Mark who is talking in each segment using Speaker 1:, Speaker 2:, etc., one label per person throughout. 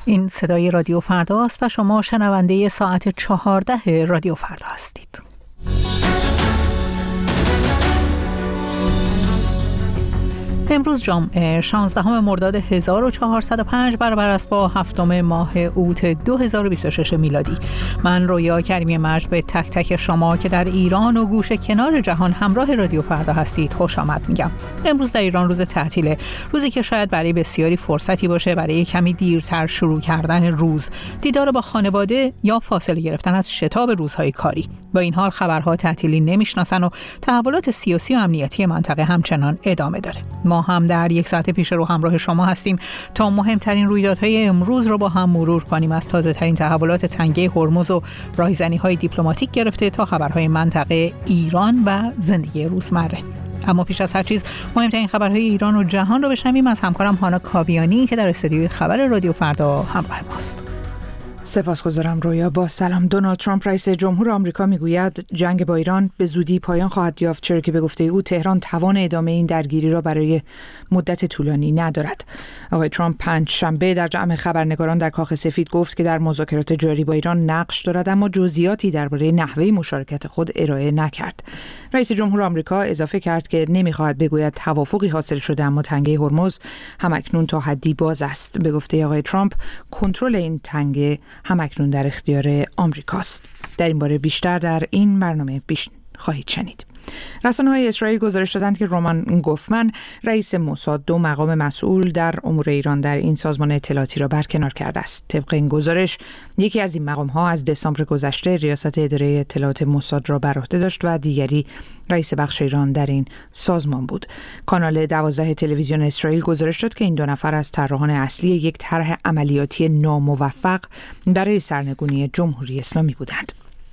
Speaker 1: این صدای رادیو فردا است و شما شنونده ساعت 14 رادیو فردا هستید. امروز جمعه 16 مرداد 1405 برابر است با 7 ماه اوت 2026 میلادی. من رویا کریمی مجد به تک تک شما که در ایران و گوشه کنار جهان همراه رادیو فردا هستید خوش آمد میگم. امروز در ایران روز تعطیله، روزی که شاید برای بسیاری فرصتی باشه برای کمی دیرتر شروع کردن روز، دیدار با خانواده یا فاصله گرفتن از شتاب روزهای کاری. با این حال خبرها تعطیلی نمیشناسن و تحولات سیاسی و امنیتی منطقه همچنان ادامه داره. ما هم در یک ساعت پیش رو همراه شما هستیم تا مهمترین رویدادهای امروز رو با هم مرور کنیم، از تازه ترین تحولات تنگه هرمز و راهزنی‌های دیپلماتیک گرفته تا خبرهای منطقه، ایران و زندگی روزمره. اما پیش از هر چیز مهمترین خبرهای ایران و جهان رو بشنویم از همکارم هانا کاویانی که در استودیوی خبر رادیو فردا همراه ماست.
Speaker 2: سپاسگزارم رویا. با سلام. دونالد ترامپ رئیس جمهور آمریکا میگوید جنگ با ایران به زودی پایان خواهد یافت، چرا که به گفته او تهران توان ادامه این درگیری را برای مدت طولانی ندارد. آقای ترامپ پنجشنبه در جمع خبرنگاران در کاخ سفید گفت که در مذاکرات جاری با ایران نقش دارد، اما جزئیاتی درباره نحوه مشارکت خود ارائه نکرد. رئیس جمهور آمریکا اضافه کرد که نمیخواهد بگوید توافقی حاصل شده، اما تنگه هرمز همکنون تا حدی باز است. به گفته آقای ترامپ کنترل این تنگه همکنون در اختیار آمریکاست. در این باره بیشتر در این برنامه خواهید شنید. رسانه‌های اسرائیل گزارش دادند که رومان گوفمن رئیس موساد 2 مقام مسئول در امور ایران در این سازمان اطلاعاتی را برکنار کرده است. طبق این گزارش یکی از این مقام‌ها از دسامبر گذشته ریاست اداره اطلاعات موساد را بر عهده داشت و دیگری رئیس بخش ایران در این سازمان بود. کانال 12 تلویزیون اسرائیل گزارش داد که این 2 نفر از طراحان اصلی یک طرح عملیاتی ناموفق برای سرنگونی جمهوری اسلامی بودند.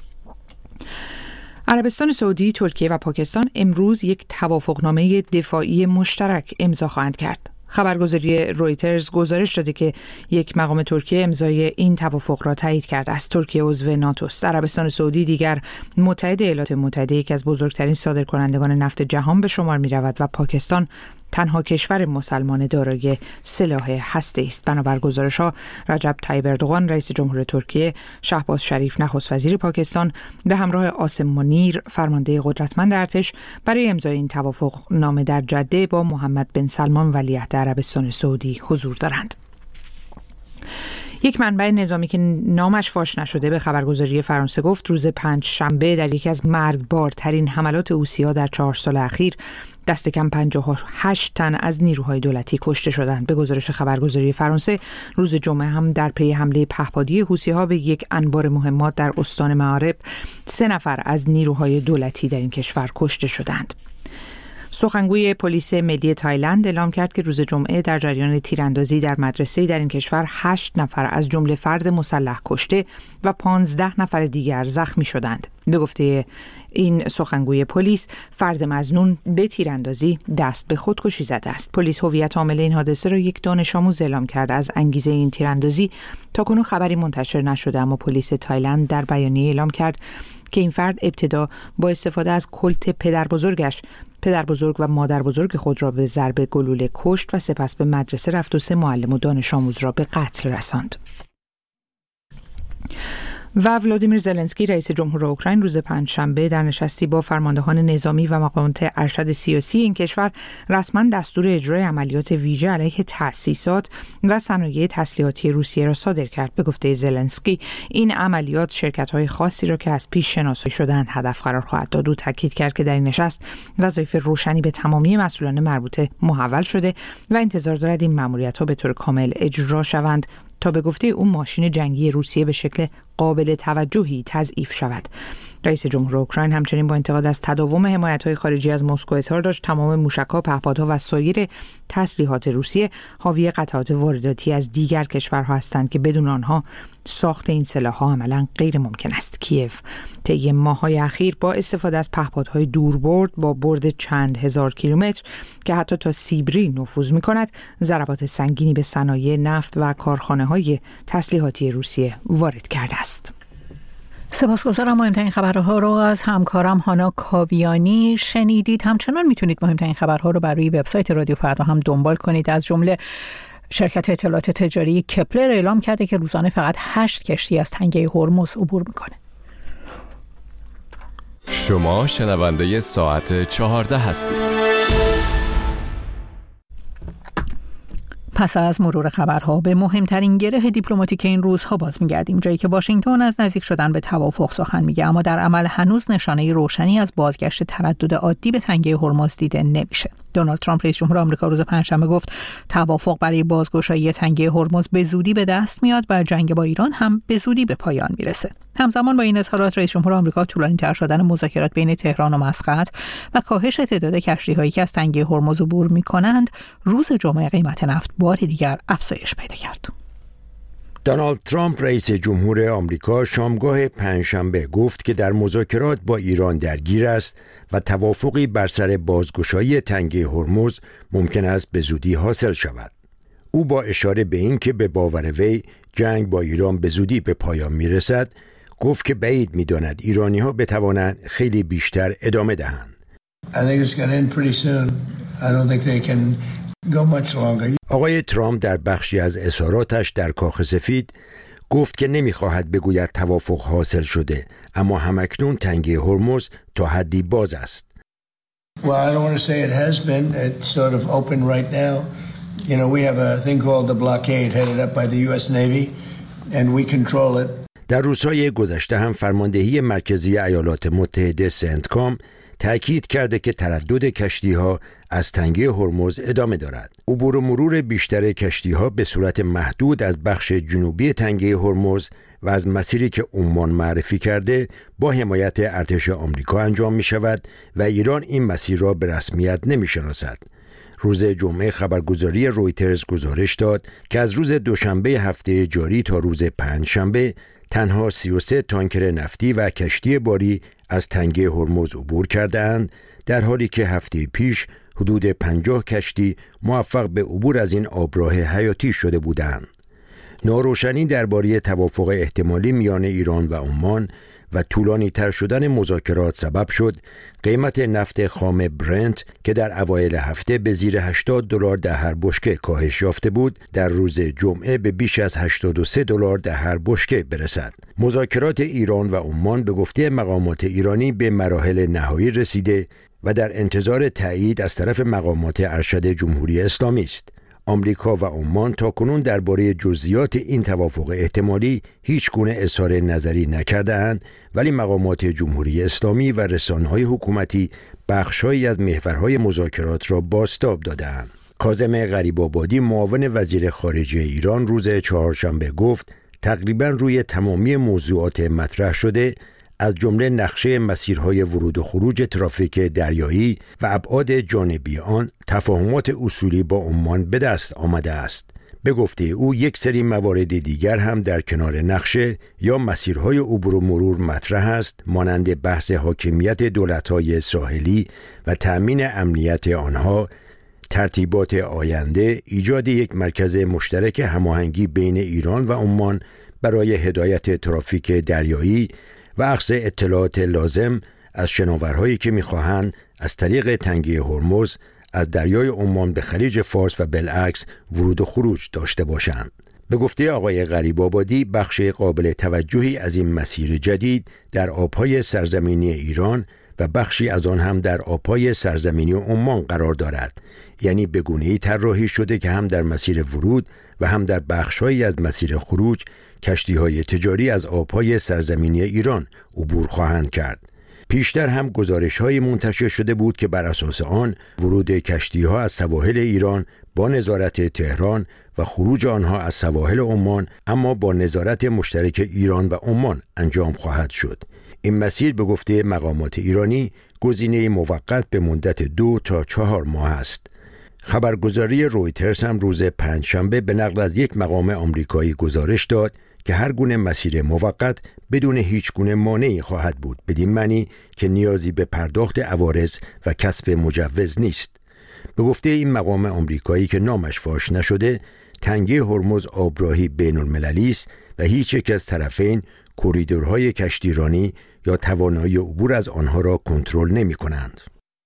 Speaker 2: عربستان سعودی، ترکیه و پاکستان امروز یک توافقنامه دفاعی مشترک امضا خواهند کرد. خبرگزاری رویترز گزارش داده که یک مقام ترکیه امضای این توافق را تایید کرده است. ترکیه عضو ناتو است. عربستان سعودی دیگر متحد ایالات متحده، یکی از بزرگترین صادرکنندگان نفت جهان به شمار می رود و پاکستان تنها کشور مسلمان دارای سلاح هسته‌ای است. بنابر گزارش‌ها رجب طیب اردوغان رئیس جمهور ترکیه، شهباز شریف نخست وزیر پاکستان به همراه عاصم منیر فرمانده قدرتمند ارتش برای امضای این توافق نامه در جده با محمد بن سلمان ولیعهد عربستان سعودی حضور دارند. یک منبع نظامی که نامش فاش نشده به خبرگزاری فرانسه گفت روز پنجشنبه در یکی از مرگبارترین حملات حوثی‌ها در 4 سال اخیر دست کم 58 تن از نیروهای دولتی کشته شدند. به گزارش خبرگزاری فرانسه روز جمعه هم در پی حمله پهپادی حوثی‌ها به یک انبار مهمات در استان معارب 3 نفر از نیروهای دولتی در این کشور کشته شدند. سخنگوی پلیس ملی تایلند اعلام کرد که روز جمعه در جریان تیراندازی در مدرسه‌ای در این کشور 8 نفر از جمله فرد مسلح کشته و 15 نفر دیگر زخمی شدند. به گفته این سخنگوی پلیس، فرد مظنون به تیراندازی دست به خودکشی زده است. پلیس هویت عامل این حادثه را یک دانش آموز اعلام کرده. از انگیزه این تیراندازی تاکنون خبری منتشر نشده، اما پلیس تایلند در بیانیه اعلام کرد که این فرد ابتدا با استفاده از کلت پدر بزرگ و مادر بزرگ خود را به ضرب گلوله کشت و سپس به مدرسه رفت و 3 معلم و دانش آموز را به قتل رساند. و ولادیمیر زلنسکی رئیس جمهور اوکراین روز پنجشنبه در نشستی با فرماندهان نظامی و مقامات ارشد سیاسی این کشور رسما دستور اجرای عملیات ویژه علیه تأسیسات و صنایع تسلیحاتی روسیه را صادر کرد. به گفته زلنسکی این عملیات شرکت‌های خاصی را که از پیش شناسایی شده‌اند هدف قرار خواهد داد. او تاکید کرد که در این نشست وظایف روشنی به تمامی مسئولان مربوطه محول شده و انتظار دارد این مأموریت‌ها به طور کامل اجرا شوند تا به گفته او ماشین جنگی روسیه به شکل قابل توجهی تضعیف شود. رئیس جمهور اوکراین همچنین با انتقاد از تداوم حمایت‌های خارجی از مسکو اظهار داشت تمام موشک‌ها، پهپادها و سایر تسلیحات روسیه حاوی قطعات وارداتی از دیگر کشورها هستند که بدون آنها ساخت این سلاح‌ها عملاً غیر ممکن است. کیف طی ماه‌های اخیر با استفاده از پهپادهای دوربرد با برد چند هزار کیلومتر که حتی تا سیبری نفوذ می‌کند، ضربات سنگینی به صنایع نفت و کارخانه‌های تسلیحاتی روسیه وارد کرده است.
Speaker 1: سپاسگزارم. مهمترین خبرها رو از همکارم هانا کاویانی شنیدید. همچنان میتونید مهمترین خبرها رو بر روی وبسایت رادیو فردا هم دنبال کنید، از جمله شرکت اطلاعات تجاری کپلر اعلام کرده که روزانه فقط 8 کشتی از تنگه هرمز عبور میکنه.
Speaker 3: شما شنونده ساعت 14 هستید.
Speaker 1: پس از مرور خبرها به مهمترین گره دیپلماتیک این روزها باز می‌گردیم، جایی که واشنگتن از نزدیک شدن به توافق سخن میگه، اما در عمل هنوز نشانه روشنی از بازگشت تردد عادی به تنگه هرمز دیده نمیشه. دونالد ترامپ رئیس جمهور آمریکا روز پنجشنبه گفت توافق برای بازگشایی تنگه هرمز به زودی به دست میاد و جنگ با ایران هم به زودی به پایان میرسه. همزمان با این اظهارات رئیس جمهور آمریکا طولانی‌تر شدن مذاکرات بین تهران و مسقط و کاهش تعداد کشتی‌هایی که از تنگه هرمز عبور می‌کنند، روز جمعه قیمت نفت بار دیگر افزایش پیدا کرد.
Speaker 4: دونالد ترامپ رئیس جمهور آمریکا شامگاه پنجشنبه گفت که در مذاکرات با ایران درگیر است و توافقی بر سر بازگشایی تنگه هرمز ممکن است به زودی حاصل شود. او با اشاره به این که به باور وی جنگ با ایران به زودی به پایان می‌رسد، گفت که بعید می‌داند ایرانی‌ها بتوانند خیلی بیشتر ادامه دهند. آقای ترامپ در بخشی از اظهاراتش در کاخ سفید گفت که نمی‌خواهد بگوید توافق حاصل شده، اما همکنون تنگه هرمز تا حدی باز است.
Speaker 5: Well, I don't want to say it has been. It's sort of open right now. You know, we have a thing called the blockade headed up by the US Navy and we control it.
Speaker 4: در روزهای گذشته هم فرماندهی مرکزی ایالات متحده سنتکام تأکید کرده که تردد کشتی‌ها از تنگه هرمز ادامه دارد. عبور و مرور بیشتر کشتی‌ها به صورت محدود از بخش جنوبی تنگه هرمز و از مسیری که عمان معرفی کرده با حمایت ارتش آمریکا انجام می شود و ایران این مسیر را به رسمیت نمی شناسد. روز جمعه خبرگزاری رویترز گزارش داد که از روز دوشنبه هفته جاری تا روز پنجشنبه تنها 33 تانکر نفتی و کشتی باری از تنگه هرمز عبور کرده‌اند، در حالی که هفته پیش حدود 50 کشتی موفق به عبور از این آبراه حیاتی شده بودند. ناروشنی درباره توافق احتمالی میان ایران و عمان و طولانی تر شدن مذاکرات سبب شد قیمت نفت خام برنت که در اوایل هفته به زیر $80 در هر بشکه کاهش یافته بود، در روز جمعه به بیش از $83 در هر بشکه برسد. مذاکرات ایران و عمان به گفته مقامات ایرانی به مراحل نهایی رسیده و در انتظار تایید از طرف مقامات ارشد جمهوری اسلامی است. آمریکا و عمان تاکنون درباره جزئیات این توافق احتمالی هیچ گونه اظهار نظری نکرده‌اند، ولی مقامات جمهوری اسلامی و رسانه‌های حکومتی بخش‌هایی از محورهای مذاکرات را بازتاب داده‌اند. کاظم غریب‌آبادی معاون وزیر خارجه ایران روز چهارشنبه گفت تقریباً روی تمامی موضوعات مطرح شده، از جمله نقشه مسیرهای ورود و خروج ترافیک دریایی و ابعاد جانبی آن، تفاهمات اصولی با عمان به دست آمده است. به گفته او یک سری موارد دیگر هم در کنار نقشه یا مسیرهای عبور و مرور مطرح است، مانند بحث حاکمیت دولت‌های ساحلی و تأمین امنیت آنها، ترتیبات آینده، ایجاد یک مرکز مشترک هماهنگی بین ایران و عمان برای هدایت ترافیک دریایی و اخذ اطلاعات لازم از شناورهایی که می‌خواهند از طریق تنگه هرمز از دریای عمان به خلیج فارس و بالعکس ورود و خروج داشته باشند. به گفته آقای غریب‌آبادی بخش قابل توجهی از این مسیر جدید در آب‌های سرزمینی ایران و بخشی از آن هم در آب‌های سرزمینی عمان قرار دارد، یعنی به گونه‌ای طراحی شده که هم در مسیر ورود و هم در بخش‌هایی از مسیر خروج کشتی‌های تجاری از آب‌های سرزمینی ایران عبور خواهند کرد. پیشتر هم گزارش‌های منتشر شده بود که بر اساس آن ورود کشتی‌ها از سواحل ایران با نظارت تهران و خروج آنها از سواحل عمان اما با نظارت مشترک ایران و عمان انجام خواهد شد. این مسیر به گفته مقامات ایرانی گزینه موقت به مدت 2 تا 4 ماه است. خبرگزاری رویترز هم روز پنجشنبه به نقل از یک مقام آمریکایی گزارش داد که هر گونه مسیر موقت بدون هیچ گونه مانعی خواهد بود، بدین معنی که نیازی به پرداخت عوارض و کسب مجوز نیست. به گفته این مقام آمریکایی که نامش فاش نشده، تنگه هرمز آبراهی بین المللی است و هیچ یک از طرفین کوریدورهای کشتیرانی یا توانایی عبور از آنها را کنترل نمی کنند.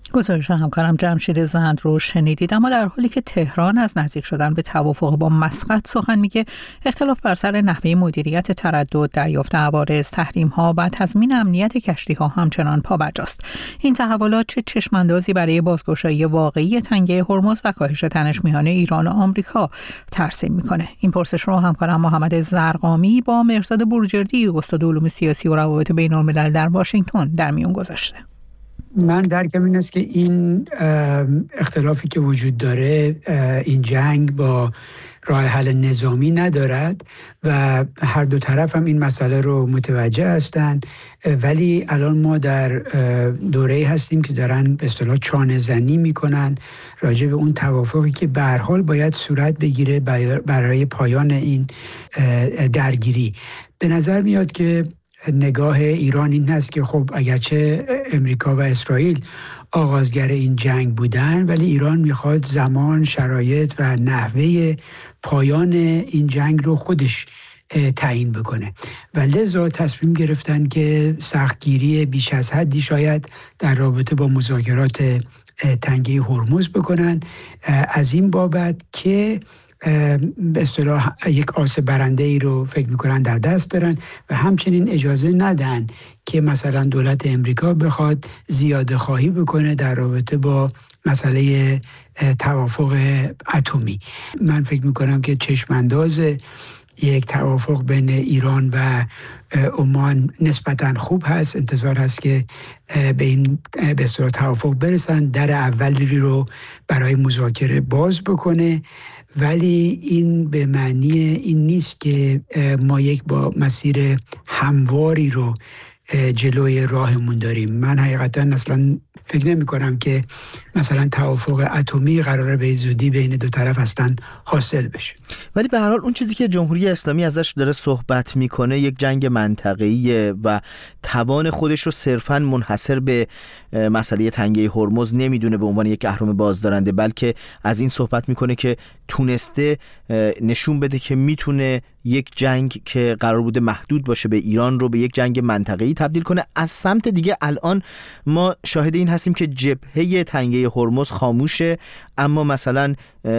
Speaker 1: گزارش همکارم جمشید زند رو شنیدید. اما در حالی که تهران از نزدیک شدن به توافق با مسقط سخن میگه، اختلاف بر سر نحوه مدیریت تردد، دریافت عوارض، تحریم‌ها و تضمین امنیت کشتی‌ها همچنان پابرجاست. این تحولات چه چشم‌اندازی برای بازگشایی واقعی تنگه هرمز و کاهش تنش میان ایران و آمریکا ترسیم میکنه؟ این پرسش رو همکارم محمد زرقامی با مهرزاد بروجردی، استاد علوم سیاسی و روابط بین‌الملل در واشنگتن در میون گذاشته.
Speaker 6: من درکم این است که این اختلافی که وجود داره، این جنگ با راه حل نظامی ندارد و هر دو طرف هم این مسئله رو متوجه هستند، ولی الان ما در دوره‌ای هستیم که دارن به اصطلاح چانه زنی میکنن راجع به اون توافقی که به هر حال باید صورت بگیره برای پایان این درگیری. به نظر میاد که نگاه ایران این هست که خب اگرچه امریکا و اسرائیل آغازگر این جنگ بودن، ولی ایران میخواد زمان، شرایط و نحوه پایان این جنگ رو خودش تعیین بکنه و لذا تصمیم گرفتن که سختگیری بیش از حدی شاید در رابطه با مذاکرات تنگه هرمز بکنن، از این بابت که به اصطلاح یک آس برنده ای رو فکر میکنن در دست دارن و همچنین اجازه ندن که مثلا دولت امریکا بخواد زیاده خواهی بکنه در رابطه با مسئله توافق اتمی. من فکر میکنم که چشمانداز یک توافق بین ایران و عمان نسبتاً خوب هست. انتظار هست که به این به اصطلاح توافق برسن، در اولی رو برای مذاکره باز بکنه، ولی این به معنی این نیست که ما یک با مسیر همواری رو جلوی راهمون داریم. من حقیقتا اصلا فکر نمی کنم که مثلا توافق اتمی قراره به زودی بین دو طرف هستن حاصل بشه.
Speaker 7: ولی به هر حال اون چیزی که جمهوری اسلامی ازش داره صحبت میکنه یک جنگ منطقه‌ایه و توان خودش رو صرفاً منحصر به مسئله تنگه هرمز نمیدونه به عنوان یک اهرم بازدارنده، بلکه از این صحبت میکنه که تونسته نشون بده که میتونه یک جنگ که قرار بوده محدود باشه به ایران رو به یک جنگ منطقه‌ای تبدیل کنه. از سمت دیگه الان ما شاهد این هستیم که جبهه تنگه هرمز خاموشه، اما مثلا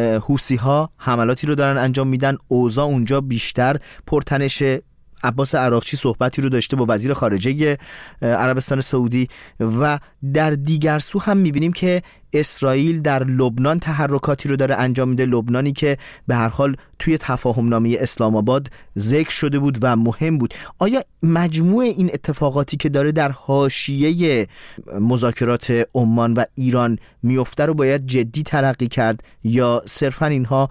Speaker 7: حوثی‌ها حملاتی رو دارن انجام میدن، اوضاع اونجا بیشتر پرتنشه. عباس عراقچی صحبتی رو داشته با وزیر خارجه عربستان سعودی و در دیگر سو هم میبینیم که اسرائیل در لبنان تحرکاتی رو داره انجام میده، لبنانی که به هر حال توی تفاهمنامه اسلام آباد ذکر شده بود و مهم بود. آیا مجموع این اتفاقاتی که داره در حاشیه مذاکرات عمان و ایران میفته رو باید جدی تلقی کرد یا صرفا اینها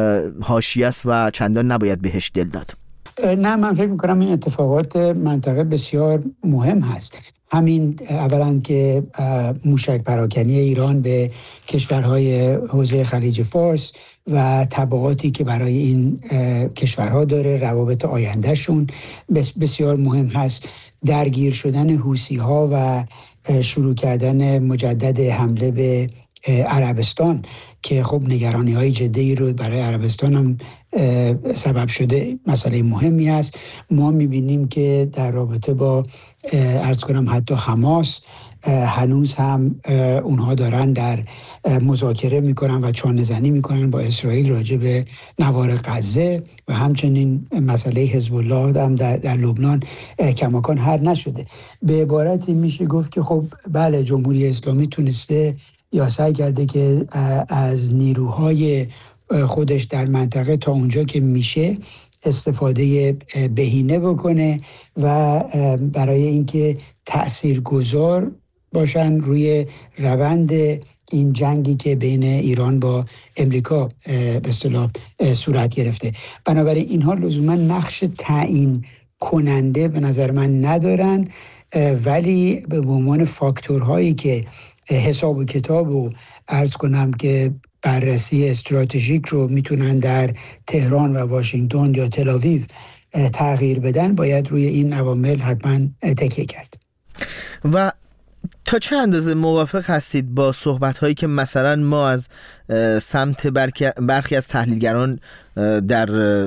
Speaker 7: حاشیه است و چندان نباید بهش دل داد؟
Speaker 6: نه، من فکر میکنم این اتفاقات منطقه بسیار مهم هست. همین اولا که موشک پراکنی ایران به کشورهای حوزه خلیج فارس و تبعاتی که برای این کشورها داره، روابط آیندهشون بسیار مهم هست. درگیر شدن حوثی‌ها و شروع کردن مجدد حمله به عربستان که خب نگرانی‌های جدی رو برای عربستان هم سبب شده، مسئله مهمی است. ما می‌بینیم که در رابطه با عرض کنم حتی حماس هنوز هم اونها دارن در مذاکره میکنن و چانه زنی میکنن با اسرائیل راجع به نوار غزه و همچنین مسئله حزب الله هم در لبنان کماکان حل نشده. به عبارتی میشه گفت که خب بله، جمهوری اسلامی تونسته یا سعی کرده که از نیروهای خودش در منطقه تا اونجا که میشه استفاده بهینه بکنه و برای اینکه تأثیرگذار باشن روی روند این جنگی که بین ایران با امریکا به اصطلاح صورت گرفته. بنابراین اینها لزوما نقش تعیین کننده به نظر من ندارن، ولی به عنوان فاکتورهایی که حساب و کتاب و عرض کنم که بررسی استراتژیک رو میتونن در تهران و واشنگتن یا تل‌آویو تغییر بدن، باید روی این عوامل حتما تکیه کرد.
Speaker 7: و تا چه اندازه موافق هستید با صحبت‌هایی که مثلا ما از سمت برخی از تحلیلگران در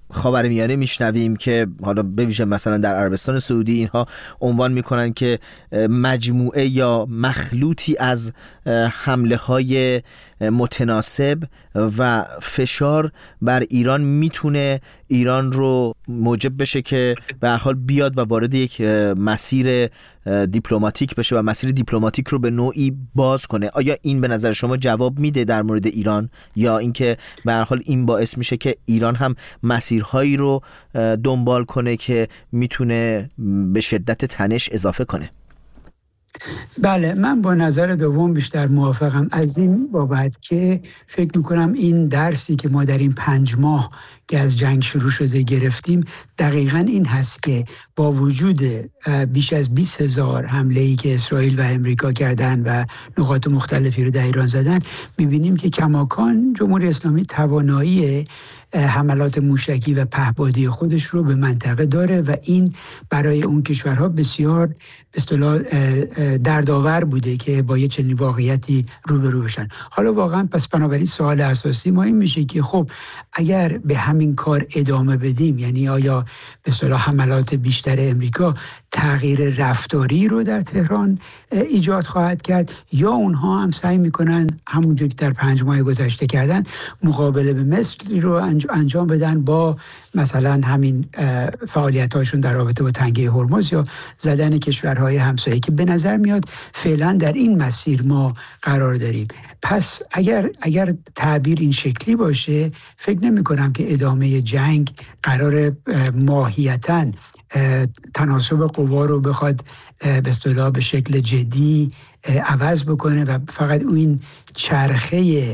Speaker 7: خاورمیانه میشنویم که حالا به ویژه مثلا در عربستان سعودی اینها عنوان میکنن که مجموعه یا مخلوطی از حمله های متناسب و فشار بر ایران میتونه ایران رو موجب بشه که به هر حال بیاد و وارد یک مسیر دیپلماتیک بشه و مسیر دیپلماتیک رو به نوعی باز کنه. آیا این به نظر شما جواب میده در مورد ایران، یا اینکه به هر حال این باعث میشه که ایران هم مسیرهایی رو دنبال کنه که میتونه به شدت تنش اضافه کنه؟
Speaker 6: بله، من با نظر دوم بیشتر موافقم، از این بابت که فکر میکنم این درسی که ما در این 5 ماه که از جنگ شروع شده گرفتیم دقیقاً این هست که با وجود بیش از 20,000 حمله‌ای که اسرائیل و امریکا کردن و نقاط مختلفی رو در ایران زدن، میبینیم که کماکان جمهوری اسلامی توانایی حملات موشکی و پهپادی خودش رو به منطقه داره و این برای اون کشورها بسیار به اصطلاح دردآور بوده که با یه چنین واقعیتی روبرو بشن. حالا واقعا پس بنابراین سوال اساسی ما این میشه که خب اگر به همین کار ادامه بدیم، یعنی آیا به اصطلاح حملات بیشتر امریکا تغییر رفتاری رو در تهران ایجاد خواهد کرد، یا اونها هم سعی میکنن همونجور که در 5 ماه گذشته کردن مقابله به مثلی رو انجام بدن با مثلا همین فعالیت‌هاشون در رابطه با تنگه هرمز یا زدن کشورهای همسایه، که به نظر میاد فعلا در این مسیر ما قرار داریم. پس اگر تعبیر این شکلی باشه، فکر نمی‌کنم که ادامه جنگ قرار ماهیتاً تناسب قوا رو بخواد به اصطلاح به شکل جدی عوض بکنه و فقط این چرخه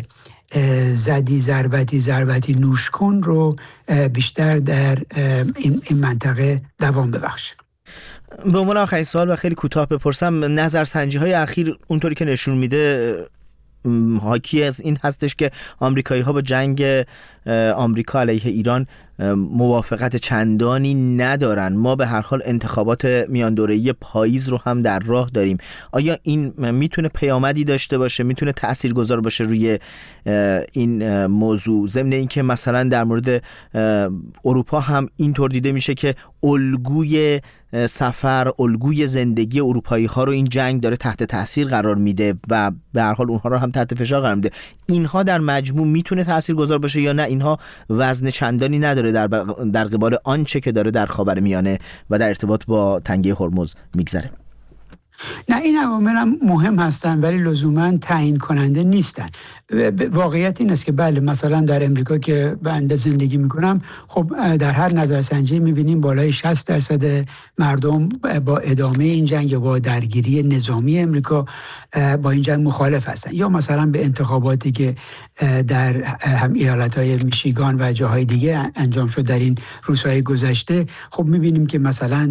Speaker 6: ضربتی نوش کن رو بیشتر در این منطقه دوام ببخشه.
Speaker 7: به عنوان آخرین سوال و خیلی کوتاه بپرسم، نظرسنجی‌های اخیر اونطوری که نشون میده حاکی از این هستش که آمریکایی‌ها با جنگ آمریکا علیه ایران موافقت چندانی ندارن. ما به هر حال انتخابات میان دوره‌ای پاییز رو هم در راه داریم. آیا این میتونه پیامدی داشته باشه، میتونه تاثیرگذار باشه روی این موضوع، ضمن اینکه مثلا در مورد اروپا هم اینطور دیده میشه که الگوی سفر، الگوی زندگی اروپایی ها رو این جنگ داره تحت تاثیر قرار میده و به هر حال اونها رو هم تحت فشار قرار میده. اینها در مجموع میتونه تاثیرگذار باشه یا نه اینها وزن چندانی نداره در قبال آنچه که داره در خاورمیانه و در ارتباط با تنگه هرمز میگذره؟
Speaker 6: نه، این عوامل هم مهم هستن ولی لزوما تعیین کننده نیستن. واقعیت این است که بله، مثلا در امریکا که بنده زندگی میکنم، خب در هر نظرسنجی میبینیم بالای 60% مردم با ادامه این جنگ یا با درگیری نظامی امریکا با این جنگ مخالف هستن. یا مثلا به انتخاباتی که در هم ایالت‌های میشیگان و جاهای دیگه انجام شد در این روزهای گذشته، خب میبینیم که مثلا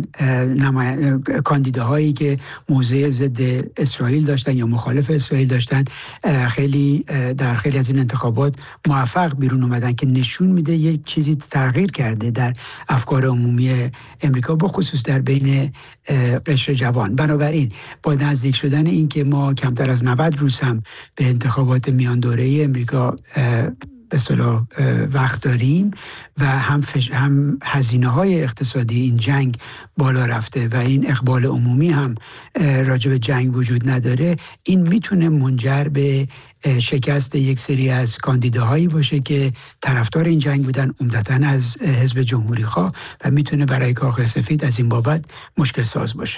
Speaker 6: کاندیداهایی که موضع ضد اسرائیل داشتن یا مخالف اسرائیل داشتن خیلی در خیلی از این انتخابات موفق بیرون اومدن، که نشون میده یک چیزی تغییر کرده در افکار عمومی امریکا، به خصوص در بین قشر جوان. بنابراین با نزدیک شدن این که ما کمتر از 90 روز هم به انتخابات میان دوره‌ای امریکا به اصطلاح وقت داریم و هم هزینه‌های اقتصادی این جنگ بالا رفته و این اقبال عمومی هم راجع به جنگ وجود نداره، این میتونه منجر به شکست یک سری از کاندیداهایی باشه که طرفدار این جنگ بودن، عمدتاً از حزب جمهوری‌خواه، و میتونه برای کاخ سفید از این بابت مشکل ساز باشه.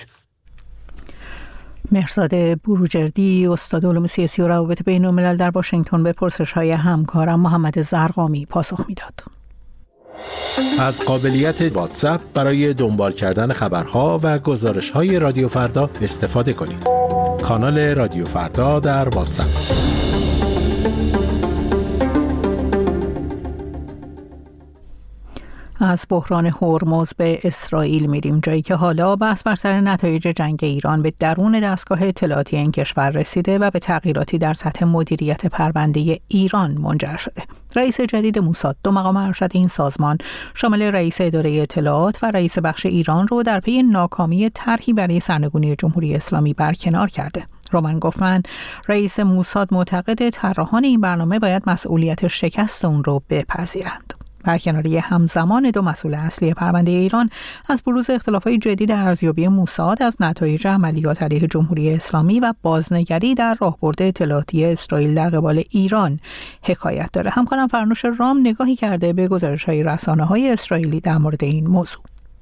Speaker 1: مهرزاد بروجردی، استاد علوم سیاسی و روابط بین‌الملل در واشنگتن، به پرسش‌های همکارم محمد زرقامی پاسخ میداد.
Speaker 8: از قابلیت واتساپ برای دنبال کردن خبرها و گزارش‌های رادیو فردا استفاده کنید. کانال رادیو فردا در واتساپ.
Speaker 1: از بحران هرمز به اسرائیل میریم، جایی که حالا بحث بر سر نتایج جنگ ایران به درون دستگاه اطلاعاتی این کشور رسیده و به تغییراتی در سطح مدیریت پرونده ایران منجر شده. رئیس جدید موساد 2 مقام ارشد این سازمان شامل رئیس اداره اطلاعات و رئیس بخش ایران رو در پی ناکامی طرحی برای سرنگونی جمهوری اسلامی برکنار کرده. رومن گوفمن، رئیس موساد، معتقد طراحان این برنامه باید مسئولیت شکست اون رو بپذیرند. برکناری همزمان دو مسئول اصلی پرونده ایران از بروز اختلافات جدی در ارزیابی موساد از نتایج عملیات علیه جمهوری اسلامی و بازنگری در راهبرد اطلاعاتی اسرائیل در قبال ایران حکایت داره. همکارم فرنوش رام نگاهی کرده به گزارش‌های رسانه‌های اسرائیلی در مورد این موضوع.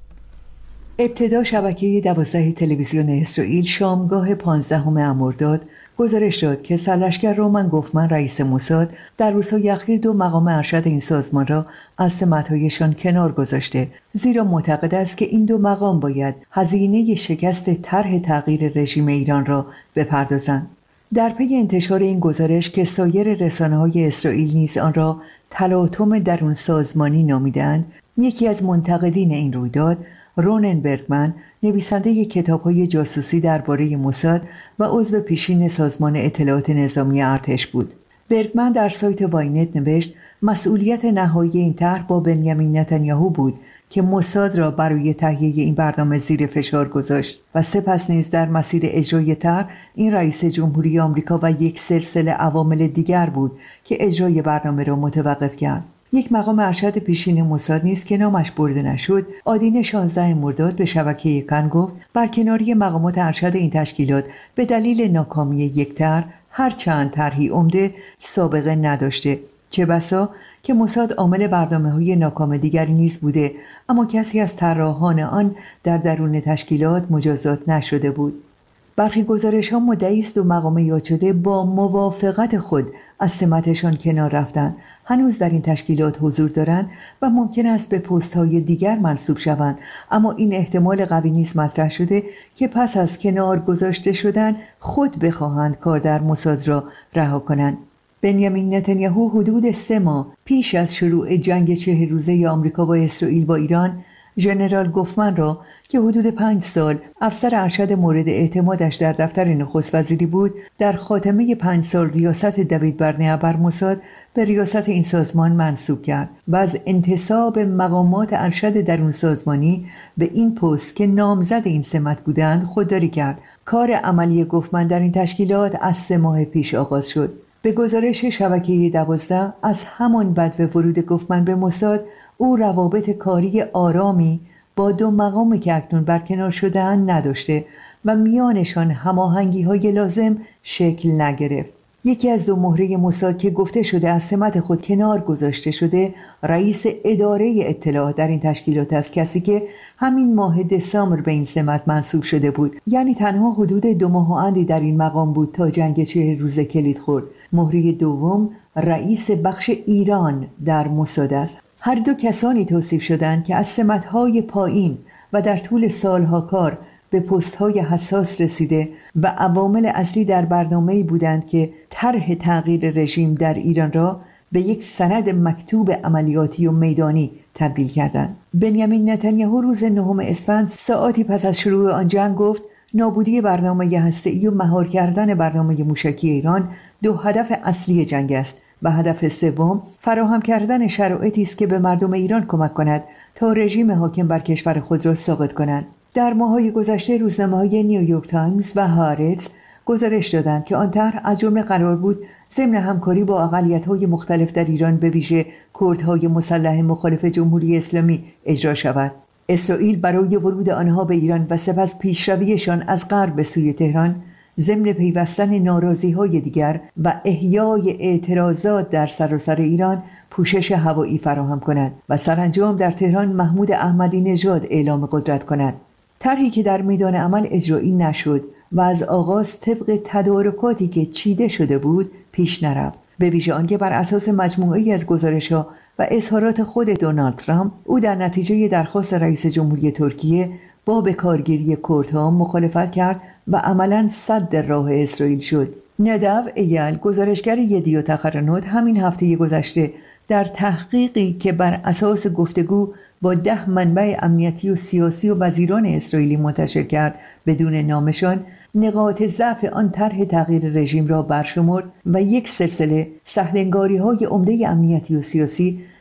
Speaker 9: ابتدا شبکه 12 تلویزیون اسرائیل شامگاه 15 مرداد گزارش داد که سرلشکر رومن گوفمن رئیس موساد در روزهای اخیر دو مقام ارشد این سازمان را از سمت‌هایشان کنار گذاشته، زیرا معتقد است که این دو مقام باید هزینه شکست طرح تغییر رژیم ایران را بپردازند. در پی انتشار این گزارش که سایر رسانه‌های اسرائیل نیز آن را تلاطم درون سازمانی نامیدند، یکی از منتقدین این رویداد رونن برگمن، نویسنده کتاب‌های جاسوسی درباره موساد و عضو پیشین سازمان اطلاعات نظامی ارتش بود. برگمن در سایت واینت نوشت مسئولیت نهایی این طرح با بنیامین نتانیاهو بود که موساد را برای تهیه این برنامه زیر فشار گذاشت و سپس نیز در مسیر اجرای طرح این رئیس جمهوری آمریکا و یک سلسله عوامل دیگر بود که اجرای برنامه را متوقف کرد. یک مقام ارشد پیشین موساد نیز که نامش برده نشد، آدین 16 مرداد به شبکه کن گفت برکناری مقامات ارشد این تشکیلات به دلیل ناکامی یک طرح، هرچند طرحی عمده سابقه نداشته، چه بسا که موساد عامل برنامه‌های ناکام دیگری نیز بوده، اما کسی از طراحان آن در درون تشکیلات مجازات نشده بود. برخی گزارش‌ها مدعی است دو مقام یاد شده با موافقت خود از سمتشان کنار رفتند، هنوز در این تشکیلات حضور دارند و ممکن است به پست‌های دیگر منصوب شوند، اما این احتمال قوی نیز مطرح شده که پس از کنار گذاشته شدن خود بخواهند کار در موساد را رها کنند. بنیامین نتانیاهو حدود 3 ماه پیش از شروع جنگ 40 روزه آمریکا و اسرائیل با ایران، ژنرال گوفمن را که حدود 5 سال افسر ارشد مورد اعتمادش در دفتر نخست وزیری بود، در خاتمه 5 سال ریاست دوید برنیا بر موساد به ریاست این سازمان منصوب کرد و از انتصاب مقامات ارشد درون سازمانی به این پست که نامزد این سمت بودند خودداری کرد. کار عملی گوفمن در این تشکیلات از 3 ماه پیش آغاز شد. به گزارش شبکه 12 از همان بدو ورود گوفمن به موساد، او روابط کاری آرامی با دو مقامی که اکنون برکنار شده‌اند نداشته و میانشان هماهنگی‌های لازم شکل نگرفت. یکی از دو مهره موساد که گفته شده از سمت خود کنار گذاشته شده، رئیس اداره اطلاعات در این تشکیلات است، کسی که همین ماه دسامبر به این سمت منصوب شده بود، یعنی تنها حدود 2 ماه و اندی در این مقام بود تا جنگ 40 روزه کلید خورد. مهره دوم رئیس بخش ایران در موساد است. هر دو کسانی توصیف شدند که از سمت‌های پایین و در طول سالها کار به پست‌های حساس رسیده و عوامل اصلی در برنامه‌ای بودند که طرح تغییر رژیم در ایران را به یک سند مکتوب عملیاتی و میدانی تبدیل کردند. بنیامین نتانیاهو روز 9 اسفند ساعاتی پس از شروع آن جنگ گفت نابودی برنامه هسته‌ای و مهار کردن برنامه موشکی ایران 2 هدف اصلی جنگ است و هدف سوم فراهم کردن شرایطی است که به مردم ایران کمک کند تا رژیم حاکم بر کشور خود را ساقط کنند. در ماه‌های گذشته روزنامه‌های نیویورک تایمز و هارتز گزارش دادند که آن طرح از جمله قرار بود ضمن همکاری با اقلیت‌های مختلف در ایران به ویژه کردهای مسلح مخالف جمهوری اسلامی اجرا شود. اسرائیل برای ورود آنها به ایران و سپس پیشرویشان از غرب به سوی تهران ضمن پیوستن ناراضی‌های دیگر و احیای اعتراضات در سراسر ایران پوشش هوایی فراهم کند و سرانجام در تهران محمود احمدی نژاد اعلام قدرت کند. طرحی که در میدان عمل اجرایی نشد و از آغاز طبق تدارکاتی که چیده شده بود پیش نرفت، به ویژه آنکه بر اساس مجموعه‌ای از گزارش‌ها و اظهارات خود دونالد ترامپ، او در نتیجه درخواست رئیس جمهوری ترکیه با به کارگیری کردها مخالفت کرد و عملاً سد راه اسرائیل شد. ندو ایل، گزارشگر یدیوت اخرانوت، همین هفته گذشته در تحقیقی که بر اساس گفتگو با 10 منبع امنیتی و سیاسی و وزیران اسرائیلی منتشر کرد بدون نامشان، نقاط ضعف آن طرح تغییر رژیم را برشمرد و یک سلسله سهلنگاری‌های عمده امنیتی و سیاسی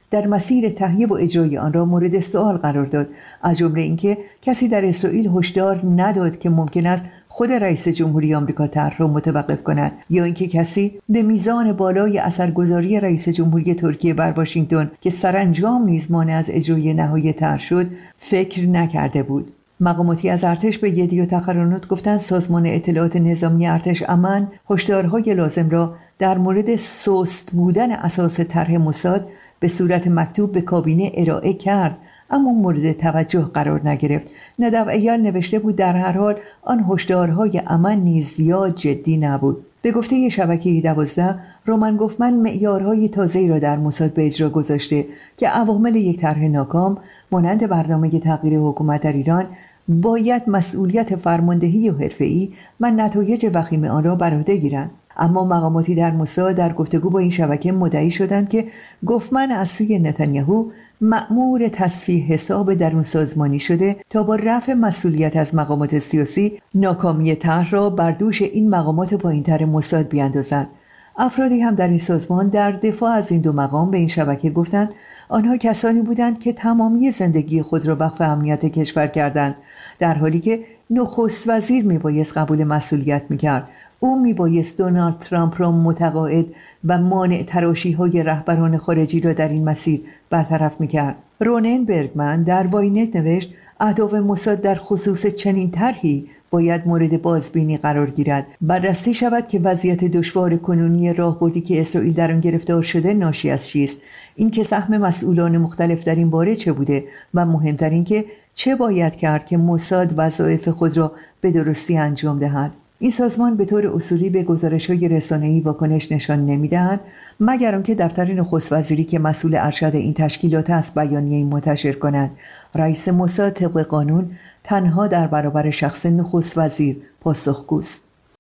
Speaker 9: در مسیر تهیه و اجرای آن را مورد سوال قرار داد، از جمله اینکه کسی در اسرائیل هشدار نداد که ممکن است خود رئیس جمهوری آمریکا طرح را متوقف کند، یا اینکه کسی به میزان بالای اثرگذاری رئیس جمهوری ترکیه بر واشنگتن که سرانجام نیز مانع از اجرای نهایی طرح شد فکر نکرده بود. مقاماتی از ارتش به یدیو تقارنات گفتند سازمان اطلاعات نظامی ارتش امن هشدارهای لازم را در مورد سست بودن اساس طرح موساد به صورت مکتوب به کابینه ارائه کرد، اما مورد توجه قرار نگرفت. ندو ایال نوشته بود در هر حال آن هشدارهای امن نیز زیاد جدی نبود. به گفته شبکه 12 رومن گوفمن معیارهای تازه‌ای را در موساد به اجرا گذاشته که عوامل یک طرح ناکام مانند برنامه تغییر حکومت در ایران باید مسئولیت فرماندهی و حرفه‌ای و نتایج وخیم آن را بر عهده گیرند. اما مقاماتی در موساد در گفتگو با این شبکه مدعی شدند که گوفمن از سوی نتانیاهو مأمور تصفیه حساب درون سازمانی شده تا با رفع مسئولیت از مقامات سیاسی ناکامی طرح را بر دوش این مقامات پایین‌تر موساد بیاندازند. افرادی هم در این سازمان در دفاع از این دو مقام به این شبکه گفتند آنها کسانی بودند که تمامی زندگی خود را وقف امنیت کشور کردند، در حالی که نخست وزیر میبایست قبول مسئولیت میکرد. او میبایست دونالد ترامپ را متقاعد و مانع تراشی‌های رهبران خارجی را در این مسیر برطرف میکرد. رونن برگمن در واینت نوشت اهداف موساد در خصوص چنین طرحی باید مورد بازبینی قرار گیرد. بررسی شود که وضعیت دشوار کنونی راهبردی که اسرائیل در آن گرفتار شده ناشی از چیست، این که سهم مسئولان مختلف در این باره چه بوده و مهمتر این که چه باید کرد که موساد وظایف خود را به درستی انجام دهد. این سازمان به طور اصولی به گزارش‌های رسانه‌ای واکنش نشان نمی‌دهد مگر آنکه دفتر نخست وزیری که مسئول ارشد این تشکیلات است بیانیه‌ای منتشر کند. رئیس موساد طبق قانون تنها در برابر شخص نخست وزیر پاسخگوست.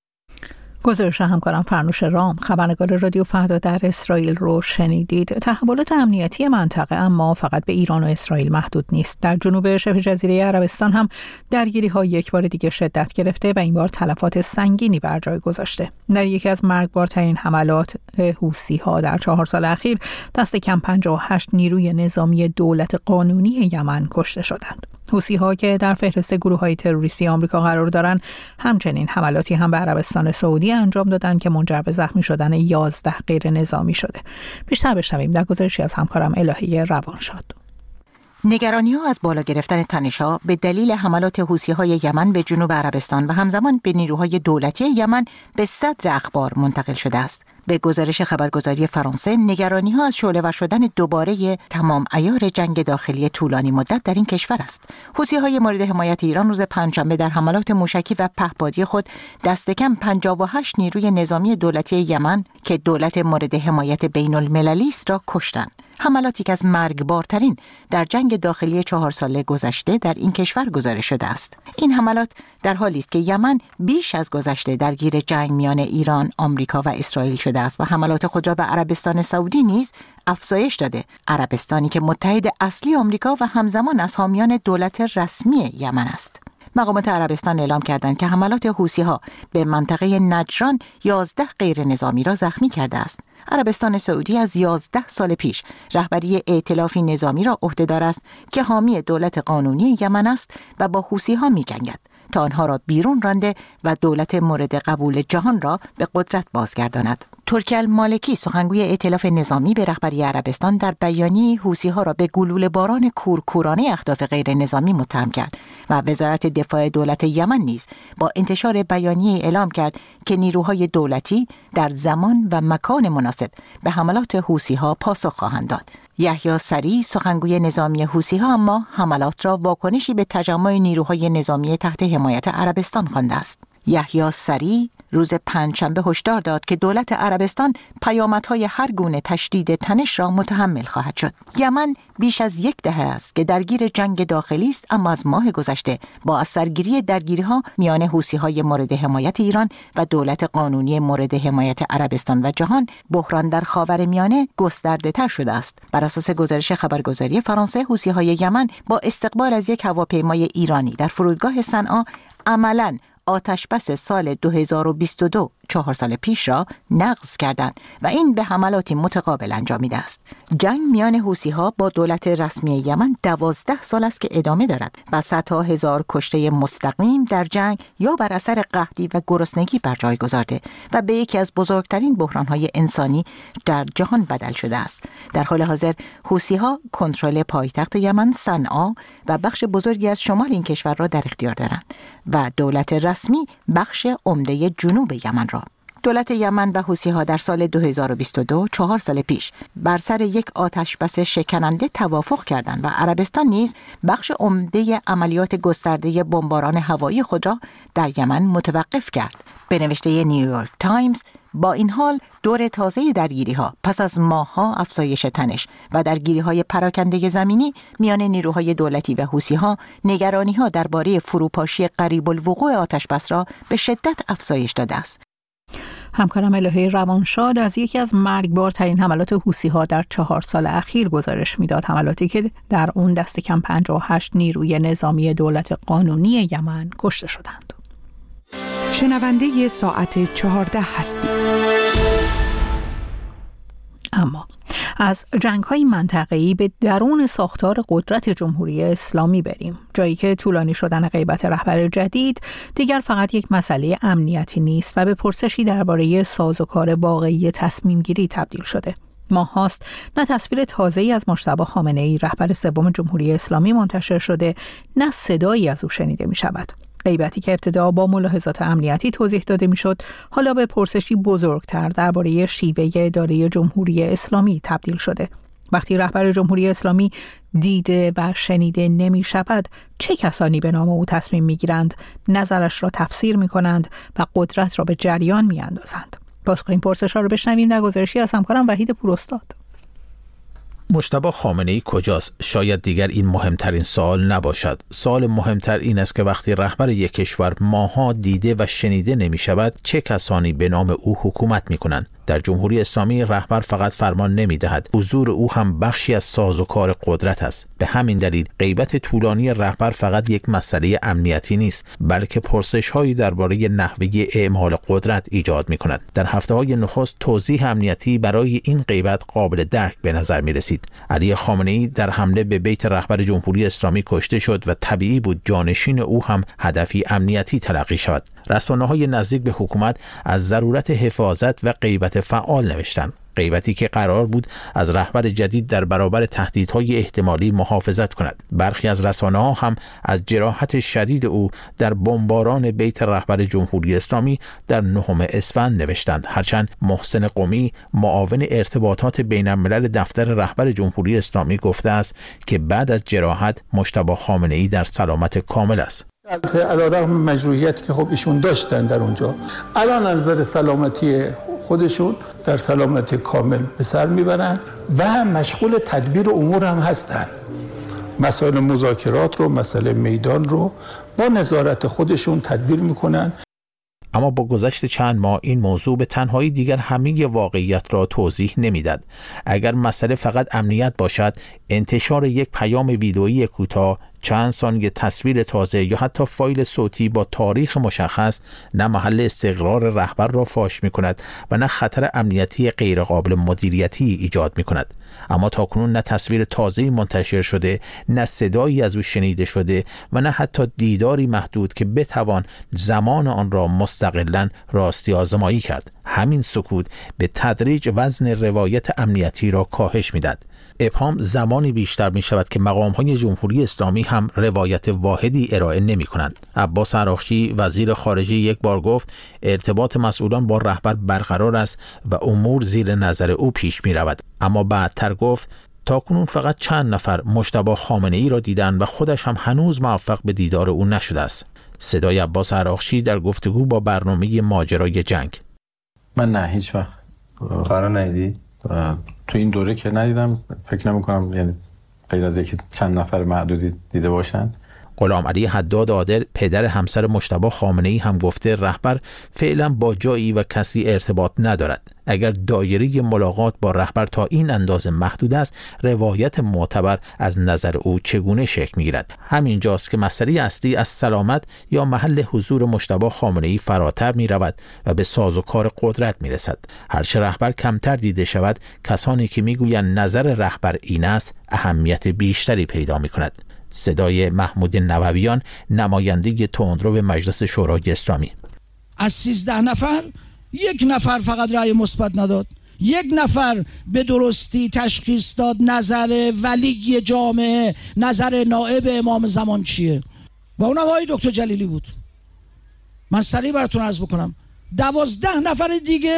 Speaker 1: گزارش همکارم فرنوش رام خبرنگار رادیو فردا در اسرائیل رو شنیدید. تحولات امنیتی منطقه اما فقط به ایران و اسرائیل محدود نیست. در جنوب شبه جزیره عربستان هم درگیری‌ها یک بار دیگه شدت گرفته و این بار تلفات سنگینی بر جای گذاشته. در یکی از مرگبارترین حملات حوثی‌ها در 4 سال اخیر دست کم 58 نیروی نظامی دولت قانونی یمن کشته شدند. حوثی‌ها که در فهرست گروه‌های تروریستی آمریکا قرار دارند، همچنین حملاتی هم به عربستان سعودی انجام دادند که منجر به زخمی شدن 11 غیر نظامی شده. بیشتر بشنویم در گزارشی از همکارم الهی روانشاد.
Speaker 10: نگرانی‌ها از بالا گرفتن تنش‌ها به دلیل حملات حوثی‌های یمن به جنوب عربستان و همزمان به نیروهای دولتی یمن به صدر اخبار منتقل شده است. به گزارش خبرگزاری فرانسه، نگرانی‌ها از شعله‌ور شدن دوباره تمام عیار جنگ داخلی طولانی مدت در این کشور است. حوثی‌های مورد حمایت ایران روز پنجشنبه در حملات موشکی و پهپادی خود دست کم 58 نیروی نظامی دولتی یمن که دولت مورد حمایت بین‌المللی است را کشتند. حملاتی که از مرگبارترین در جنگ داخلی 4 ساله گذشته در این کشور گزارش شده است. این حملات در حالی است که یمن بیش از گذشته درگیر جنگ میان ایران، آمریکا و اسرائیل شده است و حملات خود را به عربستان سعودی نیز افزایش داده. عربستانی که متحد اصلی آمریکا و همزمان از حامیان دولت رسمی یمن است. مقامات عربستان اعلام کردند که حملات حوثی‌ها به منطقه نجران 11 غیر نظامی را زخمی کرده است. عربستان سعودی از 11 سال پیش رهبری ائتلافی نظامی را عهده‌دار است که حامی دولت قانونی یمن است و با حوثی‌ها می‌جنگد تا آنها را بیرون رانده و دولت مورد قبول جهان را به قدرت بازگرداند. ترکی المالکی سخنگوی ائتلاف نظامی به رهبری عربستان در بیانیه حوثی‌ها را به گلوله باران کورکورانه اهداف غیر نظامی متهم کرد و وزارت دفاع دولت یمن نیز با انتشار بیانیه اعلام کرد که نیروهای دولتی در زمان و مکان مناسب به حملات حوثی‌ها پاسخ خواهند داد. یحیی سری سخنگوی نظامی حوثی‌ها اما حملات را واکنشی به تجمع نیروهای نظامی تحت حمایت عربستان خوانده است. یحیی سری روز پنجشنبه هشدار داد که دولت عربستان پیامدهای هر گونه تشدید تنش را متحمل خواهد شد. یمن بیش از 10 دهه است که درگیر جنگ داخلی است، اما از ماه گذشته با از سرگیری درگیری‌ها میان حوثی‌های مورد حمایت ایران و دولت قانونی مورد حمایت عربستان و جهان، بحران در خاورمیانه گسترده‌تر شده است. بر اساس گزارش خبرگزاری فرانسه، حوثی‌های یمن با استقبال از یک هواپیمای ایرانی در فرودگاه صنعا عملاً آتشبس سال 2022 4 سال پیش را نقض کردند و این به حملاتی متقابل انجامید است. جنگ میان حوثی‌ها با دولت رسمی یمن 12 سال است که ادامه دارد و صدها هزار کشته مستقیم در جنگ یا بر اثر قحطی و گرسنگی بر جای گذارده و به یکی از بزرگترین بحران‌های انسانی در جهان بدل شده است. در حال حاضر حوثی‌ها کنترل پایتخت یمن صنعا و بخش بزرگی از شمال این کشور را در اختیار دارند و دولت رسمی بخش عمده جنوب یمن را. دولت یمن و حوثی‌ها در سال 2022 4 سال پیش بر سر یک آتشبس شکننده توافق کردند و عربستان نیز بخش عمده عملیات گسترده بمباران هوایی خود را در یمن متوقف کرد. به نوشته نیویورک تایمز، با این حال دور تازه درگیری‌ها پس از ماه‌ها افزایش تنش و درگیری‌های پراکنده زمینی میان نیروهای دولتی و حوثی‌ها، نگرانی‌ها درباره فروپاشی قریب الوقوع آتشبس را به شدت افزایش داده است.
Speaker 1: همکارم الهه روانشاد از یکی از مرگبارترین حملات حوثی‌ها در 4 سال اخیر گزارش میداد، حملاتی که در اون دست کم 58 نیروی نظامی دولت قانونی یمن کشته شدند.
Speaker 2: شنونده ساعت 14 هستید.
Speaker 1: اما از جنگ‌های منطقه‌ای به درون ساختار قدرت جمهوری اسلامی بریم، جایی که طولانی شدن غیبت رهبر جدید دیگر فقط یک مسئله امنیتی نیست و به پرسشی درباره سازوکار واقعی تصمیم گیری تبدیل شده. ماه‌هاست نه تصویر تازه‌ای از مجتبی خامنه‌ای رهبر سوم جمهوری اسلامی منتشر شده، نه صدایی از او شنیده می‌شود. غیبتی که ابتدا با ملاحظات امنیتی توضیح داده میشد، حالا به پرسشی بزرگتر درباره شیوه اداره جمهوری اسلامی تبدیل شده. وقتی رهبر جمهوری اسلامی دیده و شنیده نمی شود، چه کسانی به نام او تصمیم می گیرند، نظرش را تفسیر می کنند و قدرت را به جریان می اندازند؟ پاسخ این پرسش ها را بشنویم در گزارشی از همکارم وحید پوراستاد.
Speaker 11: مجتبی خامنه‌ای کجاست؟ شاید دیگر این مهمترین سوال نباشد. سوال مهمتر این است که وقتی رهبر یک کشور ماها دیده و شنیده نمی شود، چه کسانی به نام او حکومت می کنند؟ در جمهوری اسلامی رهبر فقط فرمان نمی دهد، حضور او هم بخشی از سازوکار قدرت است. به همین دلیل غیبت طولانی رهبر فقط یک مسئله امنیتی نیست، بلکه پرسش‌هایی درباره نحوه اعمال قدرت ایجاد می کند. در هفته‌های نخست توضیح امنیتی برای این غیبت قابل درک به نظر می رسید. علی خامنه‌ای در حمله به بیت رهبر جمهوری اسلامی کشته شد و طبیعی بود جانشین او هم هدفی امنیتی تلقی شود. رسانه‌های نزدیک به حکومت از ضرورت حفاظت و غیبت فعال نوشتند. غیبتی که قرار بود از رهبر جدید در برابر تهدیدهای احتمالی محافظت کند. برخی از رسانه‌ها هم از جراحت شدید او در بمباران بیت رهبر جمهوری اسلامی در 9 اسفند نوشتند. هرچند محسن قمی، معاون ارتباطات بین الملل دفتر رهبر جمهوری اسلامی، گفته است که بعد از جراحت مجتبی خامنه‌ای در سلامت کامل است.
Speaker 12: البته علیرغم مجروحیتی که خب ایشون داشتن در اونجا، الان از نظر سلامتی خودشون در سلامتی کامل به سر میبرن و مشغول تدبیر امور هم هستن. مسائل مذاکرات رو، مسئله میدان رو با نظارت خودشون تدبیر میکنن.
Speaker 11: اما با گذشت چند ماه این موضوع به تنهایی دیگر همه واقعیت را توضیح نمیداد. اگر مسئله فقط امنیت باشد، انتشار یک پیام ویدئویی کوتاه، چند ثانیه تصویر تازه یا حتی فایل صوتی با تاریخ مشخص نه محل استقرار رهبر را فاش می کند و نه خطر امنیتی غیرقابل مدیریتی ایجاد می کند. اما تاکنون نه تصویر تازه‌ای منتشر شده، نه صدایی از او شنیده شده و نه حتی دیداری محدود که بتوان زمان آن را مستقلاً راستی آزمایی کرد. همین سکوت به تدریج وزن روایت امنیتی را کاهش می‌دهد. ابهام زمانی بیشتر می شود که مقام‌های جمهوری اسلامی هم روایت واحدی ارائه نمی کنند. عباس عراقچی وزیر خارجه یک بار گفت ارتباط مسئولان با رهبر برقرار است و امور زیر نظر او پیش می رود. اما بعدتر گفت تاکنون فقط چند نفر مجتبی خامنه‌ای را دیدند و خودش هم هنوز موفق به دیدار او نشده است. صدای عباس عراقچی در گفتگو با برنامه ماجرای جنگ.
Speaker 13: من نه، هیچ وقت قرار ندیدی؟ تو این دوره که ندیدم، فکر نمی کنم، یعنی غیر از یکی چند نفر معدودی دیده باشن.
Speaker 11: غلام علی حداد عادل پدر همسر مجتبی خامنه‌ای هم گفته رهبر فعلا با جایی و کسی ارتباط ندارد. اگر دایره ملاقات با رهبر تا این اندازه محدود است، روایت معتبر از نظر او چگونه شکل می‌گیرد؟ همینجاست که مسئله اصلی از سلامت یا محل حضور مجتبی خامنه‌ای فراتر می‌رود و به سازوکار قدرت می‌رسد. هرچه رهبر کمتر دیده شود، کسانی که می‌گویند نظر رهبر این است، اهمیت بیشتری پیدا می‌کند. صدای محمود نوویان، نماینده تندرو به مجلس شورای اسلامی:
Speaker 14: از 13 نفر 1 نفر فقط رأی مثبت نداد، 1 نفر به درستی تشخیص داد نظر ولی جامعه، نظر نائب امام زمان چیه و اونم آقای دکتر جلیلی بود. من سریع براتون عرض بکنم 12 نفر دیگه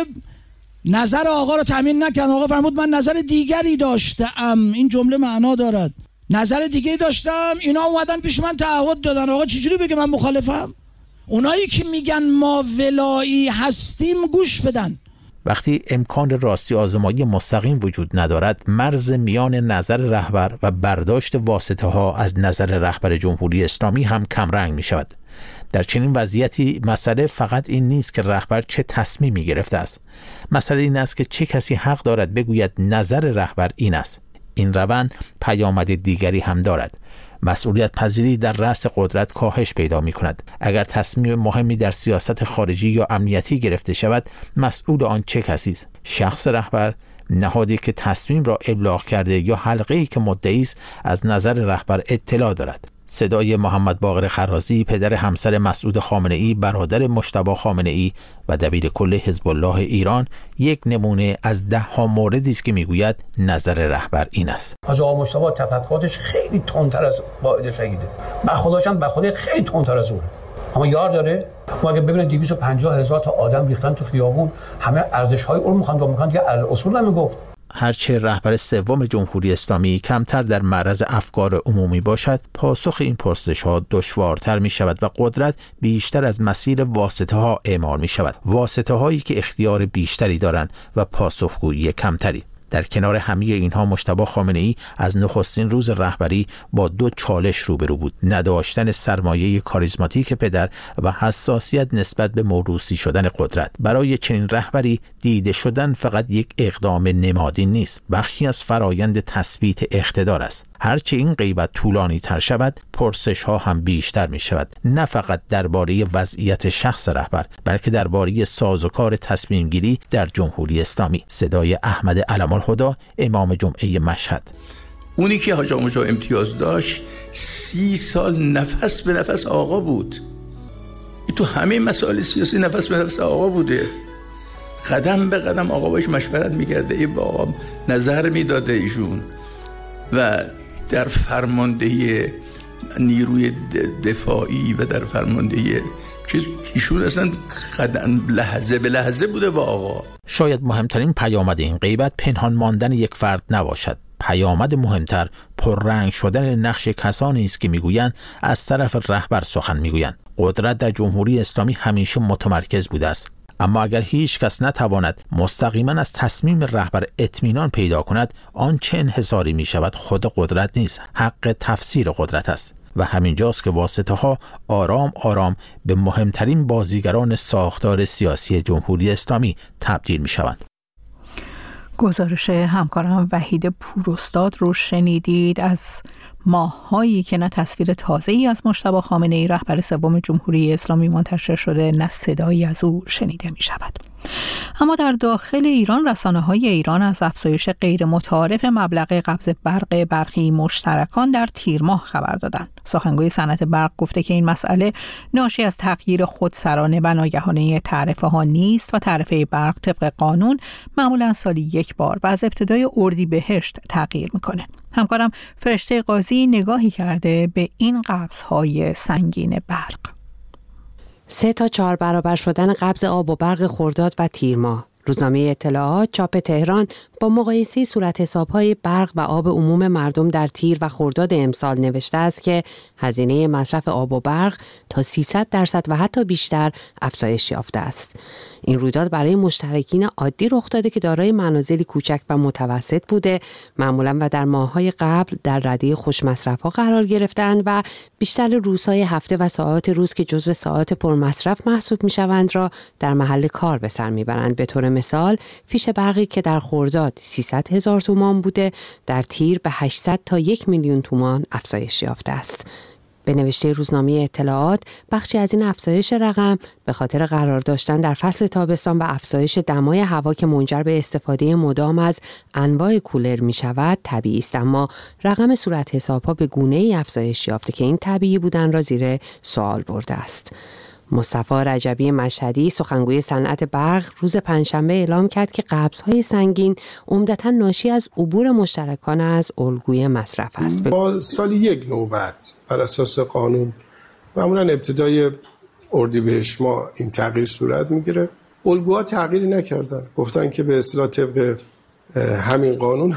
Speaker 14: نظر آقا رو تامین نکردن. آقا فرمود من نظر دیگری داشتم. این جمله معنا دارد. نظر دیگه داشتم، اینا اومدن پیش من تعهد دادن. آقا چجوری بگه من مخالفم؟ اونایی که میگن ما ولایی هستیم گوش بدن.
Speaker 11: وقتی امکان راستی آزمایی مستقیم وجود ندارد، مرز میان نظر رهبر و برداشت واسطه ها از نظر رهبر جمهوری اسلامی هم کمرنگ می شود. در چنین وضعیتی مسئله فقط این نیست که رهبر چه تصمیمی گرفته است. مسئله این است که چه کسی حق دارد بگوید نظر رهبر این است. این روند پیامد دیگری هم دارد. مسئولیت پذیری در رأس قدرت کاهش پیدا می کند. اگر تصمیم مهمی در سیاست خارجی یا امنیتی گرفته شود، مسئول آن چه کسی است؟ شخص رهبر، نهادی که تصمیم را ابلاغ کرده یا حلقه‌ای که مدعی است از نظر رهبر اطلاع دارد؟ صدای محمد باقر خرازی، پدر همسر مسعود خامنه‌ای، برادر مجتبی خامنه‌ای و دبیر کل حزب الله ایران، یک نمونه از 10 موردی است که میگوید نظر رهبر این است.
Speaker 15: حاج آقا مجتبی تفکراتش خیلی تندتر از واحد شهیده. من خودشم به خودی خیلی تندتر از اون. اما یار داره. ما اگه ببینید 250,000 تا آدم ریختن تو خیابون، همه ارزش‌های اون میخوان که اصول نمیگفت.
Speaker 11: هرچه رهبر سوم جمهوری اسلامی کمتر در معرض افکار عمومی باشد، پاسخ این پرسش‌ها دشوارتر می شود و قدرت بیشتر از مسیر واسطه ها اعمال می شود. واسطه هایی که اختیار بیشتری دارند و پاسخگویی کمتری. در کنار همه اینها مجتبی خامنه‌ای از نخستین روز رهبری با 2 چالش روبرو بود: نداشتن سرمایه کاریزماتیک پدر و حساسیت نسبت به موروثی شدن قدرت. برای چنین رهبری دیده شدن فقط یک اقدام نمادین نیست، بخشی از فرایند تثبیت اقتدار است. هرچه این غیبت طولانی تر شود، پرسش ها هم بیشتر می شود، نه فقط درباره وضعیت شخص رهبر، بلکه درباره سازوکار تصمیم گیری در جمهوری اسلامی. صدای احمد علم‌الهدی، امام جمعه مشهد:
Speaker 16: اونی که حاج آقا مجتبی امتیاز داشت 30 سال نفس به نفس آقا بود. تو همه مسائل سیاسی نفس به نفس آقا بوده. قدم به قدم آقا باش مشورت میکرده، ای با آقا نظر میداده ایشون. و در فرماندهی نیروی دفاعی و در فرماندهی ایشون اصلا قدم لحظه به لحظه بوده با آقا.
Speaker 11: شاید مهمترین پیامد این غیبت پنهان ماندن یک فرد نباشد. پیامد مهمتر پررنگ شدن نقش کسانی است که میگویند از طرف رهبر سخن میگویند. قدرت در جمهوری اسلامی همیشه متمرکز بوده است، اما اگر هیچ کس نتواند مستقیما از تصمیم رهبر اطمینان پیدا کند، آن چه انحصاری می شود خود قدرت نیست، حق تفسیر قدرت است. و همینجاست که واسطه ها آرام آرام به مهمترین بازیگران ساختار سیاسی جمهوری اسلامی تبدیل می شوند.
Speaker 1: گزارش همکارم وحید پوراستاد رو شنیدید. از ماهایی که نه تصویر تازه‌ای از مجتبی خامنه‌ای رهبر سوم جمهوری اسلامی منتشر شده، نه صدایی از او شنیده می شود. اما در داخل ایران، رسانه‌های ایران از افزایش غیر متعارف مبلغ قبض برق برخی مشترکان در تیر ماه خبر دادند. سخنگوی صنعت برق گفته که این مسئله ناشی از تغییر خودسرانه و ناگهانه تعرفه ها نیست و تعرفه برق طبق قانون معمولا سالی 1 بار و از ابتدای اردیبهشت تغییر میکنه. همکارم فرشته قاضی نگاهی کرده به این قبض‌های سنگین برق.
Speaker 17: 3 تا 4 برابر شدن قبض آب و برق خرداد و تیر ماه. روزنامه اطلاعات چاپ تهران با مقایسه صورتحساب‌های برق و آب عموم مردم در تیر و خرداد امسال نوشته است که هزینه مصرف آب و برق تا 300% و حتی بیشتر افزایش یافته است. این رویداد برای مشترکین عادی رخ داده که دارای منازلی کوچک و متوسط بوده، معمولاً و در ماه‌های قبل در رده خوش مصرف‌ها قرار گرفتند و بیشتر روزهای هفته و ساعات روز که جزو ساعات پرمصرف محسوب می‌شوند را در محل کار به سر می‌برند. به طور مثال فیش برقی که در خرداد 300,000 تومان بوده، در تیر به 800 تا 1 میلیون تومان افزایش یافته است. به نوشته روزنامه اطلاعات، بخشی از این افزایش رقم به خاطر قرار داشتن در فصل تابستان و افزایش دمای هوا که منجر به استفاده مدام از انواع کولر می شود طبیعی است، اما رقم صورتحساب‌ها به گونه‌ای افزایش یافته که این طبیعی بودن را زیر سوال برده است. مصطفی رجبی مشهدی سخنگوی صنعت برق روز پنجشنبه اعلام کرد که قبض‌های سنگین عمدتاً ناشی از عبور مشترکان از الگوی مصرف است.
Speaker 18: با سال یک نوبت بر اساس قانون معمولاً ابتدای اردیبهشت ماه این تغییر صورت میگیره. الگوها تغییری نکردن، گفتن که به اصطلاح طبق همین قانون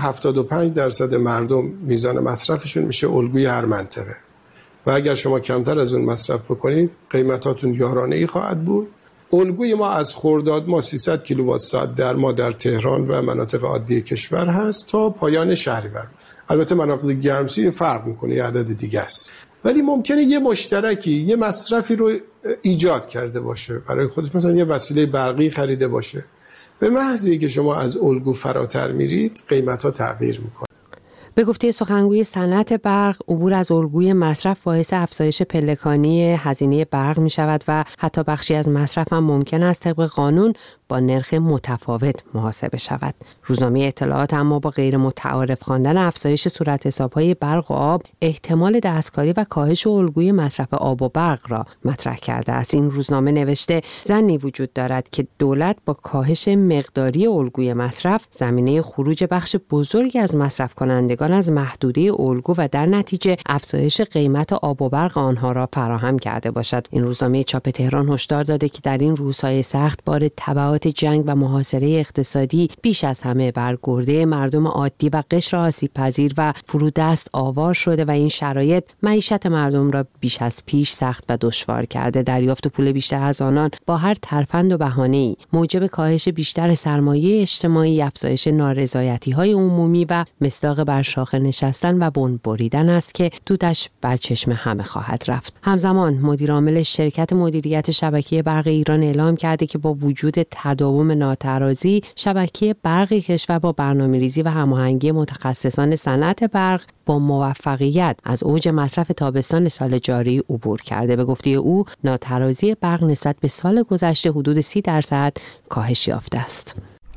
Speaker 18: 75% مردم میزان مصرفشون میشه الگوی هر منطقه و اگر شما کمتر از اون مصرف بکنید قیمتاتون یارانه‌ای خواهد بود. الگوی ما از خرداد ما 300 کیلووات ساعت در ما در تهران و مناطق عادی کشور هست تا پایان شهریور. البته مناطق گرمسیر فرق میکنه، یه عدد دیگه است، ولی ممکنه یه مشترکی یه مصرفی رو ایجاد کرده باشه برای خودش، مثلا یه وسیله برقی خریده باشه، به محض اینکه شما از الگو فراتر میرید قیمت‌ها تغییر میکنه.
Speaker 17: به گفته سخنگوی صنعت برق، عبور از الگوی مصرف باعث افزایش پلکانی هزینه برق می شود و حتی بخشی از مصرف هم ممکن است طبق قانون با نرخ متفاوت محاسبه شود. روزنامه اطلاعات اما با غیر متعارف خواندن افزایش صورتحساب‌های برق و آب احتمال دستکاری و کاهش الگوی مصرف آب و برق را مطرح کرده است. این روزنامه نوشته ظنی وجود دارد که دولت با کاهش مقداری الگوی مصرف زمینه خروج بخش بزرگی از مصرف کنندگان از محدوده الگو و در نتیجه افزایش قیمت آب و برق آنها را فراهم کرده باشد. این روزنامه چاپ تهران هشدار داده که در این روزهای سخت بار تبعات جنگ و محاصره اقتصادی بیش از همه بر گرده مردم عادی و قشر آسیب پذیر و فرودست آوار شده و این شرایط معیشت مردم را بیش از پیش سخت و دشوار کرده. دریافت پول بیشتر از آنان با هر ترفند و بهانه‌ای موجب کاهش بیشتر سرمایه اجتماعی، افزایش نارضایتی‌های عمومی و مصداق بر شاخه نشستن و بن بریدن است که دودش بر چشم همه خواهد رفت. همزمان مدیر عامل شرکت مدیریت شبکه برق ایران اعلام کرده که با وجود تداوم ناترازی شبکه برق کشور با برنامه‌ریزی و هماهنگی متخصصان صنعت برق با موفقیت از اوج مصرف تابستان سال جاری عبور کرده. به گفته او ناترازی برق نسبت به سال گذشته حدود 30% کاهش یافته است.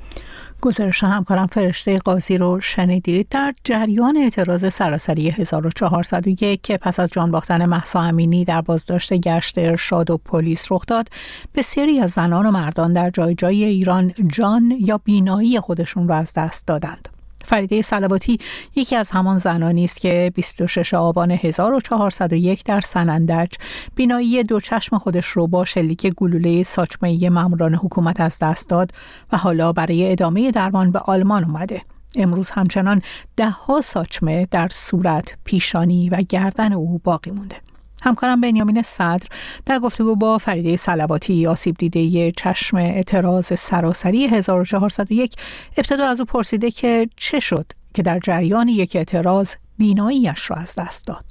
Speaker 1: گزارش همکارم فرشته قاضی رو شنیدید. در جریان اعتراض سراسری 1401 که پس از جان باختن مهسا امینی در بازداشت گشت ارشاد و پلیس رخ داد، بسیاری از زنان و مردان در جای جای ایران جان یا بینایی خودشون را از دست دادند. فریده صلواتی یکی از همان زنانی است که 26 آبان 1401 در سنندج بینایی دو چشم خودش رو با شلیک گلوله ساچمه‌ای ماموران حکومت از دست داد و حالا برای ادامه درمان به آلمان اومده. امروز همچنان 10 ساچمه در صورت، پیشانی و گردن او باقی مونده. همکارم بنیامین صدر در گفتگو با فریده صلواتی، آسیب دیده چشم اعتراض سراسری 1401، ابتدا از او پرسیده که چه شد که در جریان یک اعتراض بیناییش را از دست داد.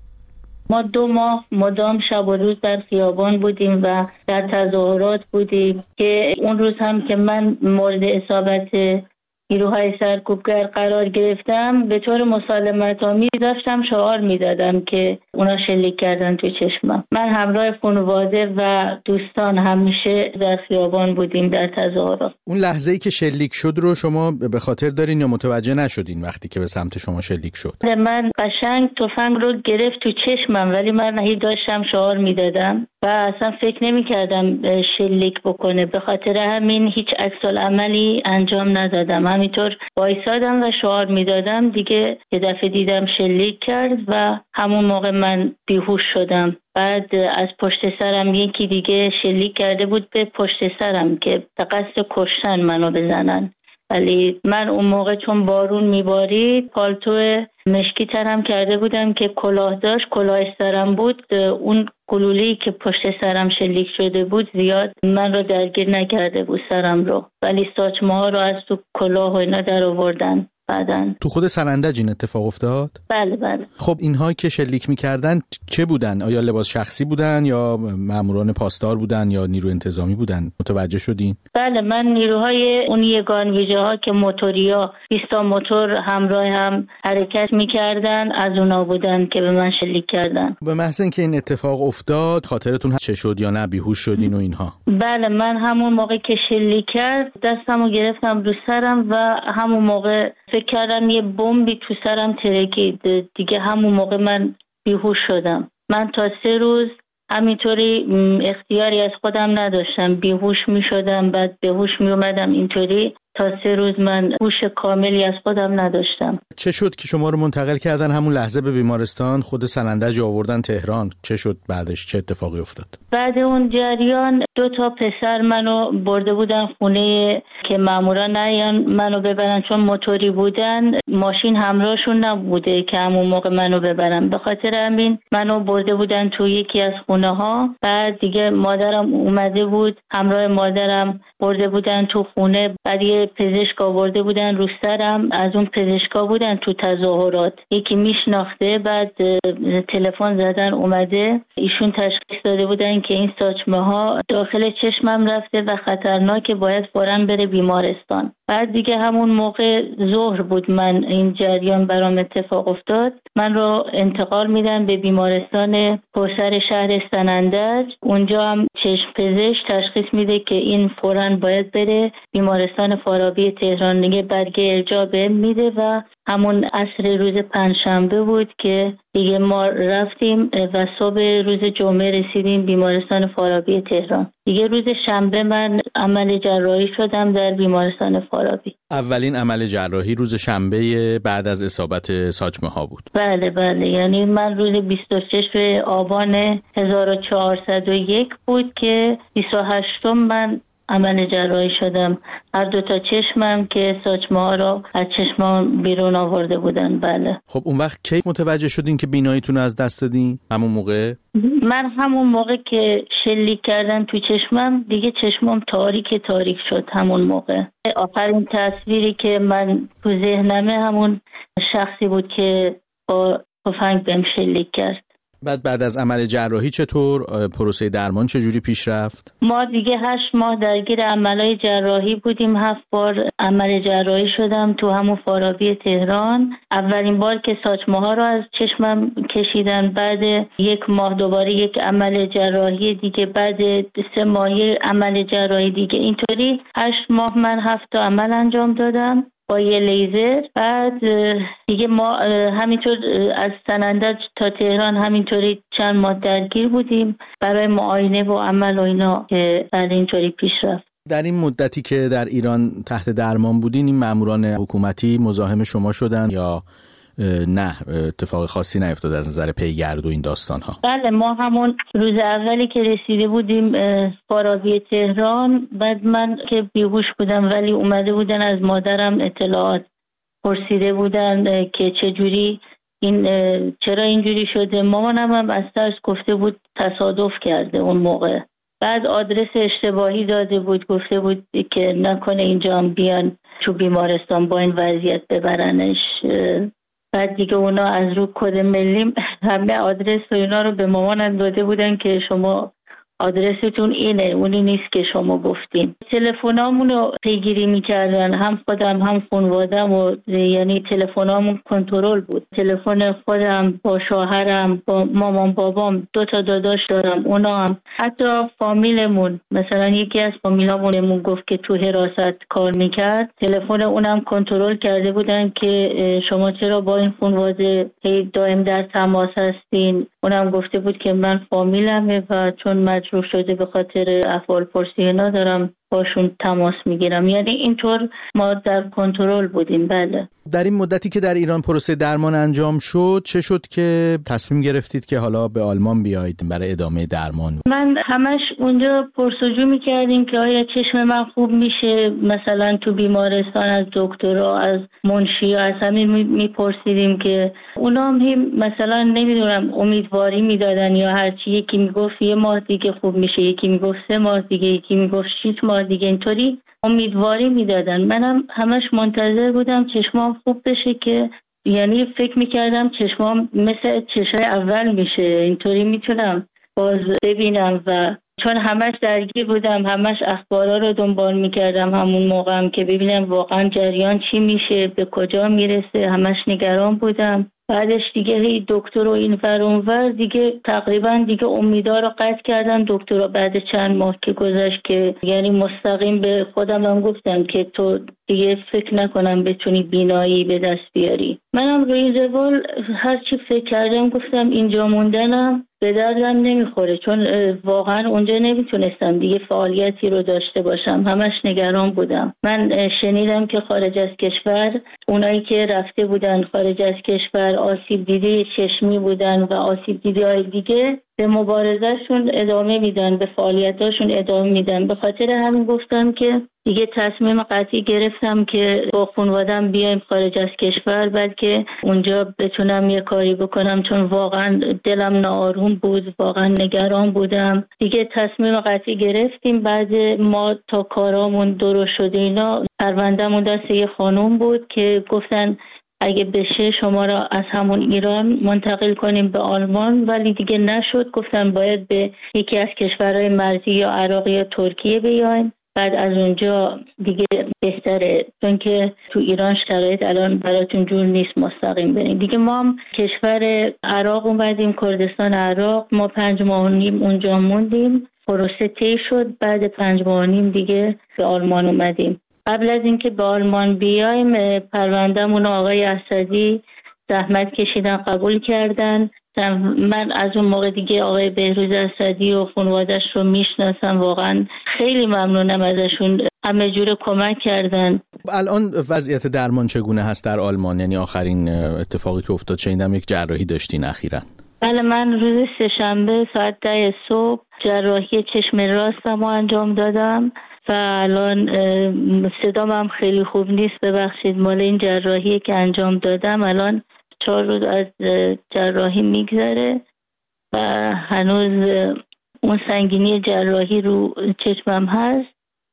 Speaker 19: ما 2 ماه مدام شب و روز در خیابان بودیم و در تظاهرات بودیم که اون روز هم که من مورد اصابت نیروهای سرکوبگر قرار گرفتم به طور مسالمت آمیز داشتم شعار میدادم که اونا شلیک کردن تو چشمم. من همراه خانواده و دوستان همیشه در خیابان بودیم در تظاهرات.
Speaker 20: اون لحظه‌ای که شلیک شد رو شما به خاطر دارین یا متوجه نشدین وقتی که به سمت شما شلیک شد؟
Speaker 19: من قشنگ تفنگ رو گرفت تو چشمم ولی من هی داشتم شعار میدادم و اصلا فکر نمی کردم شلیک بکنه. به خاطر همین هیچ عکس العملی انجام ندادم. همینطور وایسادم و شعار میدادم. دیگه یه دفعه دیدم شلیک کرد و همون موقع من بیهوش شدم. بعد از پشت سرم یکی دیگه شلیک کرده بود به پشت سرم که به قصد کشتن منو بزنن، ولی من اون موقع چون بارون میبارید پالتو مشکی ترم کرده بودم که کلاه داشت، کلاه سرم بود. اون گلوله‌ای که پشت سرم شلیک شده بود زیاد من رو درگیر نکرده بود سرم رو، ولی ساچمه ها رو از تو کلاه و اینا در آوردن. بعدن
Speaker 20: تو خود سنندج این اتفاق افتاد؟
Speaker 19: بله.
Speaker 20: خب اینها که شلیک میکردن چه بودن؟ آیا لباس شخصی بودن یا ماموران پاسدار بودن یا نیرو انتظامی بودن؟ متوجه شدین؟
Speaker 19: بله، من نیروهای اون یگان ویژه ها که موتوریا 20 موتور همراه هم حرکت میکردن از اونا بودن که به من شلیک کردن.
Speaker 20: به محض اینکه این اتفاق افتاد خاطرتون چه شد یا نه بیهوش شدین و اینها؟
Speaker 19: بله، من همون موقع که شلیک کرد دستمو گرفتم رو سرم و همون موقع فکر کردم یه بمبی تو سرم ترکید. دیگه همون موقع من بیهوش شدم. من تا 3 روز همینطوری اختیاری از خودم نداشتم، بیهوش می شدم بعد بهوش می اومدم. اینطوری تا 3 روز من هوش کاملی از خودم نداشتم.
Speaker 20: چه شد که شما رو منتقل کردن همون لحظه به بیمارستان؟ خود سنندج آوردن تهران، چه شد بعدش؟ چه اتفاقی افتاد؟ بعد
Speaker 19: اون جریان 2 پسر منو برده بودن خونه که مامورا نیان منو ببرن، چون موتوری بودن ماشین همراهشون نبوده که همون موقع منو ببرن. به خاطر همین منو برده بودن تو یکی از خونه ها. بعد دیگه مادرم اومده بود، همراه مادرم برده بودن تو خونه. بعد یه پزشک آورده بودن رو سرم، از اون پزشکا بودن تو تظاهرات، یکی میشناخته. بعد تلفن زدن اومده، ایشون تشخیص داده بودن که این ساچمه ها داخل چشمم رفته و خطرناکه، باید فوراً بره بیمارستان. بعد دیگه همون موقع ظهر بود من این جریان برام اتفاق افتاد. من رو انتقال میدن به بیمارستان کوثر شهر سنندج. اونجا هم چشم پزشک تشخیص میده که این فوراً باید بره بیمارستان فارابی تهران. دیگه برگه ارجاع بهم میده و همون عصر روز پنجشنبه بود که دیگه ما رفتیم و صبح روز جمعه رسیدیم بیمارستان فارابی تهران. دیگه روز شنبه من عمل جراحی شدم در بیمارستان فارابی.
Speaker 20: اولین عمل جراحی روز شنبه بعد از اصابت ساچمه ها بود؟
Speaker 19: بله، یعنی من روز 26 آبان 1401 بود که 28 من عمل جراحی شدم. هر 2 چشمم که ساچمه ها رو از چشمام بیرون آورده بودن. بله.
Speaker 20: خب اون وقت کی متوجه شدین که بیناییتون از دست دادین؟ همون موقع؟
Speaker 19: من همون موقع که شلیک کردن تو چشمم دیگه چشمم تاریک شد. همون موقع آخرین تصویری که من تو ذهنمه همون شخصی بود که با تفنگ بهم شلیک کرد.
Speaker 20: بعد از عمل جراحی چطور؟ پروسه درمان چجوری پیش رفت؟
Speaker 19: ما دیگه 8 ماه درگیر عملهای جراحی بودیم. 7 بار عمل جراحی شدم تو همون فارابی تهران. اولین بار که ساچمه ها رو از چشمم کشیدن، بعد 1 ماه دوباره یک عمل جراحی دیگه، بعد 3 ماه عمل جراحی دیگه. اینطوری 8 ماه من 7 تا عمل انجام دادم با یه لیزر. بعد دیگه ما همینطور از سنندج تا تهران همینطوری چند ماه درگیر بودیم برای معاینه و عمل و اینا که بعد اینطوری پیش رفت.
Speaker 20: در این مدتی که در ایران تحت درمان بودین این ماموران حکومتی مزاحم شما شدن یا نه اتفاق خاصی نیفتاد از نظر پیگرد و این داستان ها؟
Speaker 19: بله، ما همون روز اولی که رسیده بودیم فارابی تهران، بعد من که بیهوش بودم ولی اومده بودن از مادرم اطلاعات پرسیده بودن که چجوری چرا اینجوری شده. مامانم هم از ترس گفته بود تصادف کرده اون موقع. بعد آدرس اشتباهی داده بود، گفته بود که نکنه اینجا هم بیان تو بیمارستان با این وضعیت ببرنش. بعد دیگه اونا از رو کد ملی همه آدرس و اینا رو به مامانم داده بودن که شما آدرستون اینه، اونی نیست که شما گفتین. تلفنامون رو پیگیری میکردن، هم خودم هم خانوادم، و یعنی تلفنامون کنترل بود. تلفن خودم با شوهرم با مامان بابام 2 داداش دارم، اونا هم حتی فامیلمون، مثلا یکی از فامیلامون گفت که تو حراست کار میکرد، تلفن اونم کنترل کرده بودن که شما چرا با این خانواده دائم در تماس هستین. اونم گفته بود که من فامیلمه و چون مجروح شده به خاطر احوال پرسی اینا دارم باشون تماس میگیرم. یعنی اینطور ما در کنترل بودیم. بله.
Speaker 20: در این مدتی که در ایران پروسه درمان انجام شد چه شد که تصمیم گرفتید که حالا به آلمان بیایید برای ادامه درمان؟
Speaker 19: من همش اونجا پرسجو میکردیم که آیا چشم من خوب میشه، مثلا تو بیمارستان از دکترها، از منشی، از همین میپرسیدیم که اونا هم مثلا نمیدونم امیدواری میدادن یا هرچی، یکی میگفت 1 ماه دیگه خوب میشه، یکی میگفت 3 ماه دیگه، یکی میگفت 6 ماه دیگه، اینطوری امیدواری میدادن. منم همش منتظر بودم چشمام خوب بشه که یعنی فکر میکردم چشمام مثل چشای اول میشه، اینطوری میتونم باز ببینم. و چون همش درگیر بودم، همش اخبارا رو دنبال میکردم همون موقعم که ببینم واقعا جریان چی میشه، به کجا میرسه، همش نگران بودم. بعدش دیگه دکتر و این ور اون ور دیگه تقریبا دیگه امیدا رو قطع کردن دکترها. بعد چند ماه که گذشت که یعنی مستقیم به خودم هم گفتم که تو دیگه فکر نکنم بتونی بینایی به دست بیاری. منم روی زوال هر چی فکر کردم گفتم اینجا موندنم به دردم نمیخوره، چون واقعا اونجا نمیتونستم دیگه فعالیتی رو داشته باشم، همش نگران بودم. من شنیدم که خارج از کشور اونایی که رفته بودن خارج از کشور آسیب دیده چشمی بودن و آسیب دیده های دیگه به مبارزهشون ادامه میدن، به فعالیتاشون ادامه میدن. به خاطر همین گفتم که دیگه تصمیم قطعی گرفتم که با خانواده‌ام بیایم خارج از کشور، بلکه اونجا بتونم یه کاری بکنم، چون واقعا دلم ناآروم بود، واقعا نگران بودم. دیگه تصمیم قطعی گرفتیم. بعد ما تا کارامون درست شده اینا، پرونده‌مون دست یه خانم بود که گفتن اگه بشه شما را از همون ایران منتقل کنیم به آلمان، ولی دیگه نشد. گفتن باید به یکی از کشورهای مرزی یا عراق یا ترکیه بیاین، بعد از اونجا دیگه بهتره، چون که تو ایران شرایط الان براتون جور نیست مستقیم برین. دیگه ما هم کشور عراق اومدیم، کردستان عراق. ما 5 ماه و نیم اونجا موندیم، پروسه طی شد. بعد 5 ماه و نیم دیگه به آلمان اومدیم. قبل از اینکه به آلمان بیایم پروندهمون آقای اسدی زحمت کشیدن، قبول کردن. من از اون موقع دیگه آقای بهروز اسدی و خانواده‌اش رو میشناسم، واقعا خیلی ممنونم ازشون، همه جور کمک کردن.
Speaker 20: الان وضعیت درمان چگونه هست در آلمان؟ یعنی آخرین اتفاقی که افتاد شنیدم یک جراحی داشتین اخیراً.
Speaker 19: بله، من روز سه‌شنبه ساعت 10 صبح جراحی چشم راستم رو انجام دادم و الان صدام هم خیلی خوب نیست، ببخشید، مال این جراحی که انجام دادم. الان 4 روز از جراحی میگذره و هنوز اون سنگینی جراحی رو چشمم هست.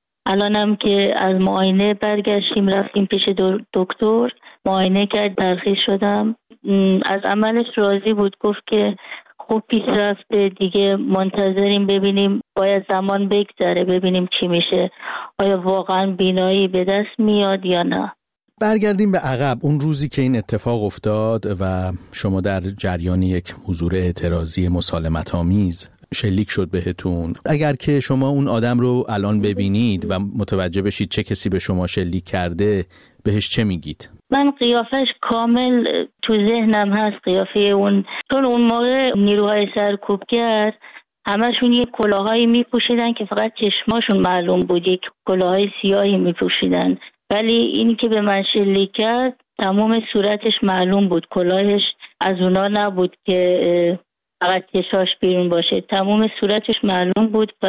Speaker 19: الانم که از معاینه برگشتیم، رفتیم پیش دکتر، معاینه کرد، ترخیص شدم. از عملش راضی بود، گفت که خوب پیش رفته، دیگه منتظریم ببینیم، باید زمان بگذره ببینیم چی میشه، آیا واقعا بینایی به دست میاد یا نه.
Speaker 20: برگردیم به عقب، اون روزی که این اتفاق افتاد و شما در جریان یک حضور اعتراضی مسالمت‌آمیز شلیک شد بهتون، اگر که شما اون آدم رو الان ببینید و متوجه بشید چه کسی به شما شلیک کرده، بهش چه میگید؟
Speaker 19: من قیافش کامل تو ذهنم هست، قیافه اون، چون اون موقع نیروهای سرکوبگر همشون یک کلاهایی میپوشیدن که فقط چشماشون معلوم بود، یک کلاهای سیاهی میپوشیدن، ولی اینی که به من شلیک کرد تمام صورتش معلوم بود، کلاهش از اونا نبود که فقط چشاش بیرون باشه، تمام صورتش معلوم بود و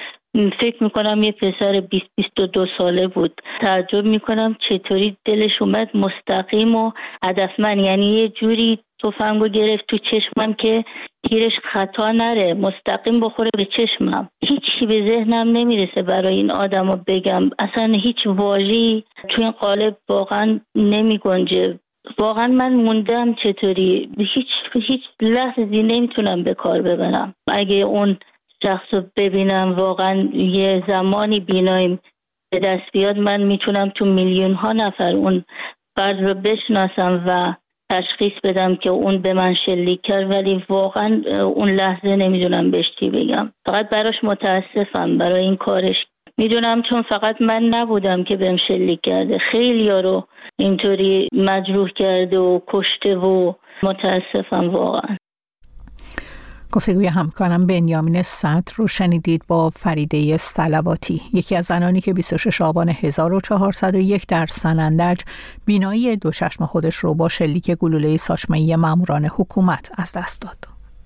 Speaker 19: فکر میکنم یه پسر 20-22 ساله بود. تعجب میکنم چطوری دلش اومد مستقیم و هدفمند، یعنی یه جوری تفنگو گرفت تو چشمم که تیرش خطا نره، مستقیم بخوره به چشمم. هیچی به ذهنم نمیرسه برای این آدمو بگم، اصلا هیچ واژه‌ای تو این قالب واقعا نمیگنجه. واقعا من موندم چطوری، هیچ لحظه‌ای نمیتونم به کار ببرم. اگه اون شخص رو ببینم، واقعا یه زمانی بیناییم به دست بیاد، من میتونم تو میلیون ها نفر اون فرد رو بشناسم و تشخیص بدم که اون به من شلیک کرد، ولی واقعا اون لحظه نمیدونم بهش چی بگم. فقط براش متاسفم، برای این کارش. میدونم چون فقط من نبودم که بهم شلیک کرده، خیلی ها رو اینطوری مجروح کرده و کشته و متاسفم واقعا.
Speaker 1: گفتگوی همکارم بنیامین صدر رو شنیدید با فریده صلواتی، یکی از زنانی که 26 آبان 1401 در سنندج بینایی دو چشم خودش رو با شلیک گلوله ساچمه‌ای ماموران حکومت از دست داد.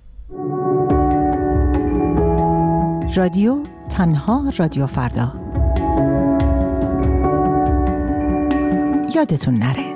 Speaker 10: رادیو تنها رادیو فردا. یادتون نره.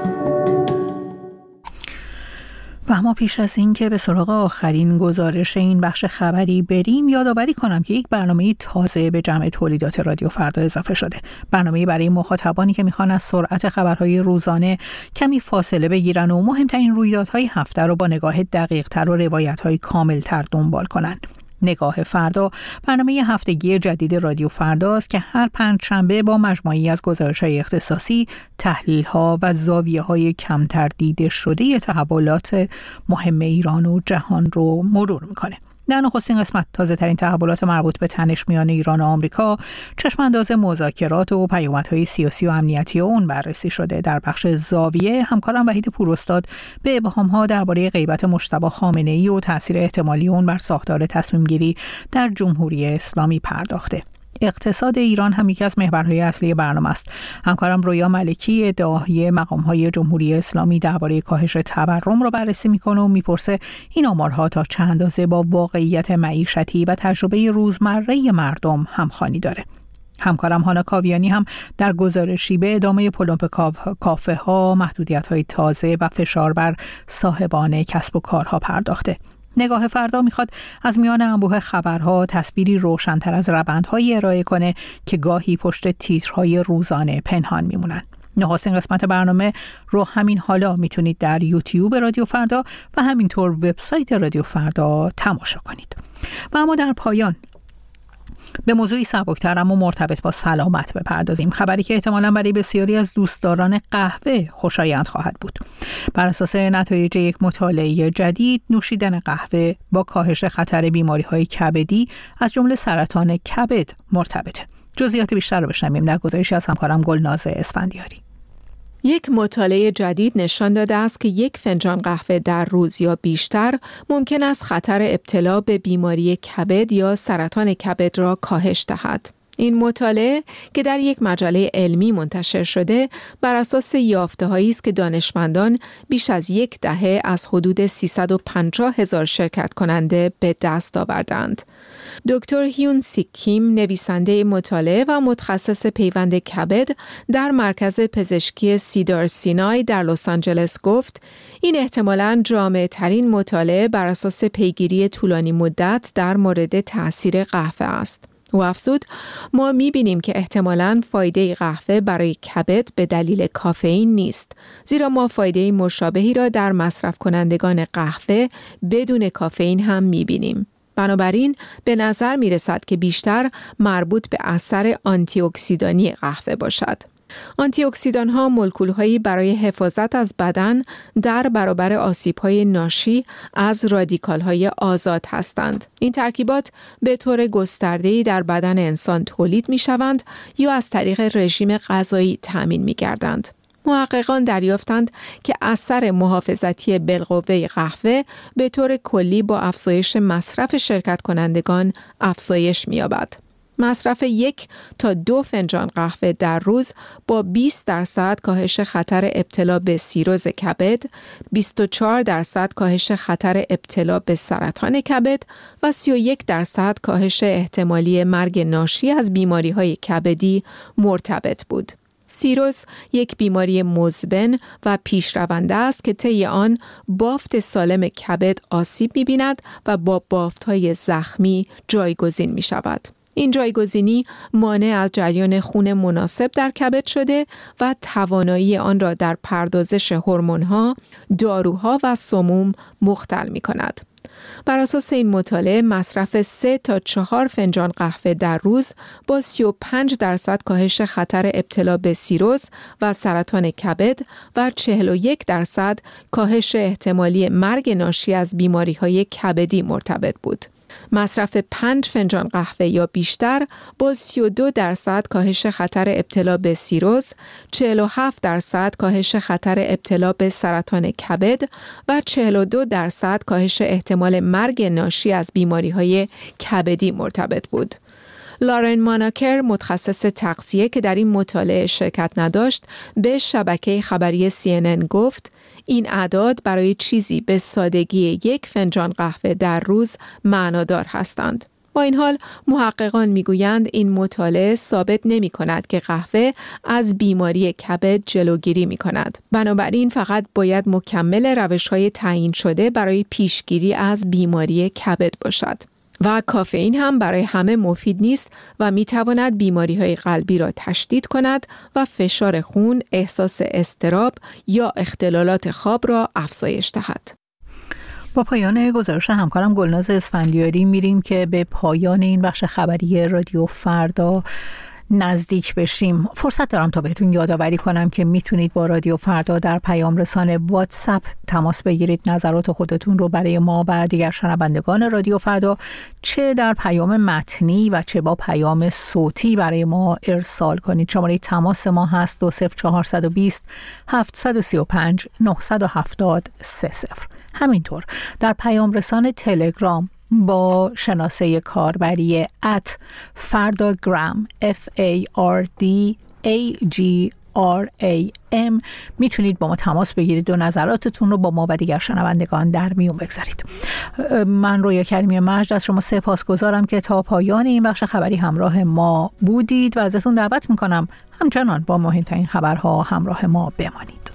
Speaker 1: و اما پیش از این که به سراغ آخرین گزارش این بخش خبری بریم، یادآوری کنم که یک برنامه تازه به جمع تولیدات رادیو فردا اضافه شده. برنامه برای مخاطبانی که میخوان از سرعت خبرهای روزانه کمی فاصله بگیرن و مهمترین رویدادهای هفته رو با نگاه دقیق‌تر و روایت‌های کامل‌تر دنبال کنن. نگاه فردا برنامه هفتگی جدید رادیو فردا است که هر پنجشنبه با مجموعه‌ای از گزارش‌های اختصاصی، تحلیل‌ها و زاویه‌های کمتر دیده شده تحولات مهم ایران و جهان رو مرور می‌کنه. در نخستین قسمت تازه‌ترین تحولات مربوط به تنش میان ایران و آمریکا، چشم‌انداز مذاکرات و پیامدهای سیاسی و امنیتی اون بررسی شده. در بخش زاویه همکارم وحید پوراستاد به ابهام‌ها درباره غیبت مجتبی خامنه‌ای و تأثیر احتمالی اون بر ساختار تصمیم‌گیری در جمهوری اسلامی پرداخته. اقتصاد ایران هم یکی از محورهای اصلی برنامه است. همکارم رویا ملکی ادعای مقام‌های جمهوری اسلامی درباره کاهش تورم را بررسی می‌کنه و می‌پرسه این آمارها تا چه اندازه با واقعیت معیشتی و تجربه روزمره مردم همخوانی داره. همکارم هانا کاویانی هم در گزارشی به ادامه پلمپ کافه ها، محدودیت‌های تازه و فشار بر صاحبان کسب و کارها پرداخته. نگاه فردا میخواد از میان انبوه خبرها تصویری روشن‌تر از روندهایی ارائه کنه که گاهی پشت تیترهای روزانه پنهان میمونن. نخستین قسمت برنامه رو همین حالا میتونید در یوتیوب رادیو فردا و همینطور وبسایت رادیو فردا تماشا کنید. و اما در پایان به موضوعی سبکتر اما مرتبط با سلامت بپردازیم. خبری که احتمالاً برای بسیاری از دوستداران قهوه خوشایند خواهد بود. بر اساس نتایج یک مطالعه جدید، نوشیدن قهوه با کاهش خطر بیماری‌های کبدی از جمله سرطان کبد مرتبطه. جزئیات بیشتر رو بشنویم در گزارشی از همکارم گلناز اسفندیاری.
Speaker 2: یک مطالعه جدید نشان داده است که یک فنجان قهوه در روز یا بیشتر ممکن است خطر ابتلا به بیماری کبد یا سرطان کبد را کاهش دهد. این مطالعه که در یک مجله علمی منتشر شده بر اساس یافته‌هایی است که دانشمندان بیش از یک دهه از حدود 350,000 شرکت کننده به دست آوردند. دکتر هیون سیک کیم، نویسنده مطالعه و متخصص پیوند کبد در مرکز پزشکی سیدار سینای در لس آنجلس گفت این احتمالاً جامع‌ترین مطالعه بر اساس پیگیری طولانی مدت در مورد تأثیر قهوه است. او افزود ما می‌بینیم که احتمالاً فایده قهوه برای کبد به دلیل کافئین نیست، زیرا ما فایده مشابهی را در مصرف کنندگان قهوه بدون کافئین هم می‌بینیم. بنابراین به نظر می‌رسد که بیشتر مربوط به اثر آنتی اکسیدانی قهوه باشد. آنتی اکسیدان ها مولکول‌هایی برای حفاظت از بدن در برابر آسیب‌های ناشی از رادیکال‌های آزاد هستند. این ترکیبات به طور گسترده‌ای در بدن انسان تولید می‌شوند یا از طریق رژیم غذایی تأمین می‌گردند. محققان دریافتند که اثر محافظتی بالقوه قهوه به طور کلی با افزایش مصرف شرکت کنندگان افزایش می‌یابد. مصرف 1 تا 2 فنجان قهوه در روز با 20% کاهش خطر ابتلا به سیروز کبد، 24% کاهش خطر ابتلا به سرطان کبد و 31% کاهش احتمالی مرگ ناشی از بیماری‌های کبدی مرتبط بود. سیروز یک بیماری مزمن و پیشرونده است که طی آن بافت سالم کبد آسیب می‌بیند و با بافت‌های زخمی جایگزین می‌شود. این جایگزینی مانع از جریان خون مناسب در کبد شده و توانایی آن را در پردازش هورمون‌ها، داروها و سموم مختل می‌کند. بر اساس این مطالعه مصرف 3 تا 4 فنجان قهوه در روز با 35% کاهش خطر ابتلا به سیروز و سرطان کبد و 41% کاهش احتمالی مرگ ناشی از بیماری‌های کبدی مرتبط بود. مصرف 5 فنجان قهوه یا بیشتر با 32% کاهش خطر ابتلا به سیروز، 47% کاهش خطر ابتلا به سرطان کبد و 42% کاهش احتمال
Speaker 21: مرگ ناشی از بیماری‌های کبدی مرتبط بود. لارن ماناکر، متخصص تغذیه که در این مطالعه شرکت نداشت، به شبکه خبری CNN گفت این اعداد برای چیزی به سادگی 1 فنجان قهوه در روز معنادار هستند. با این حال محققان میگویند این مطالعه ثابت نمی کند که قهوه از بیماری کبد جلوگیری می کند. بنابراین فقط باید مکمل روش‌های تعیین شده برای پیشگیری از بیماری کبد باشد. و کافئین هم برای همه مفید نیست و می تواند بیماری‌های قلبی را تشدید کند و فشار خون، احساس اضطراب یا اختلالات خواب را افزایش دهد.
Speaker 1: با پایان گزارش همکارم گلناز اسفندیاری میریم که به پایان این بخش خبری رادیو فردا نزدیک بشیم. فرصت دارم تا بهتون یادآوری کنم که میتونید با رادیو فردا در پیام رسان واتساپ تماس بگیرید، نظرات خودتون رو برای ما و دیگر شنوندگان رادیو فردا چه در پیام متنی و چه با پیام صوتی برای ما ارسال کنید. شماره تماس ما هست 20420 735 970 30. همینطور در پیام رسان تلگرام با شناسه کاربری @fardagram FARDAGRAM میتونید با ما تماس بگیرید و نظراتتون رو با ما و دیگر شنوندگان در میون بگذارید. من رویا کریمی مجد از شما سپاسگزارم که تا پایان این بخش خبری همراه ما بودید و ازتون دعوت میکنم همچنان با مهمترین خبرها همراه ما بمانید.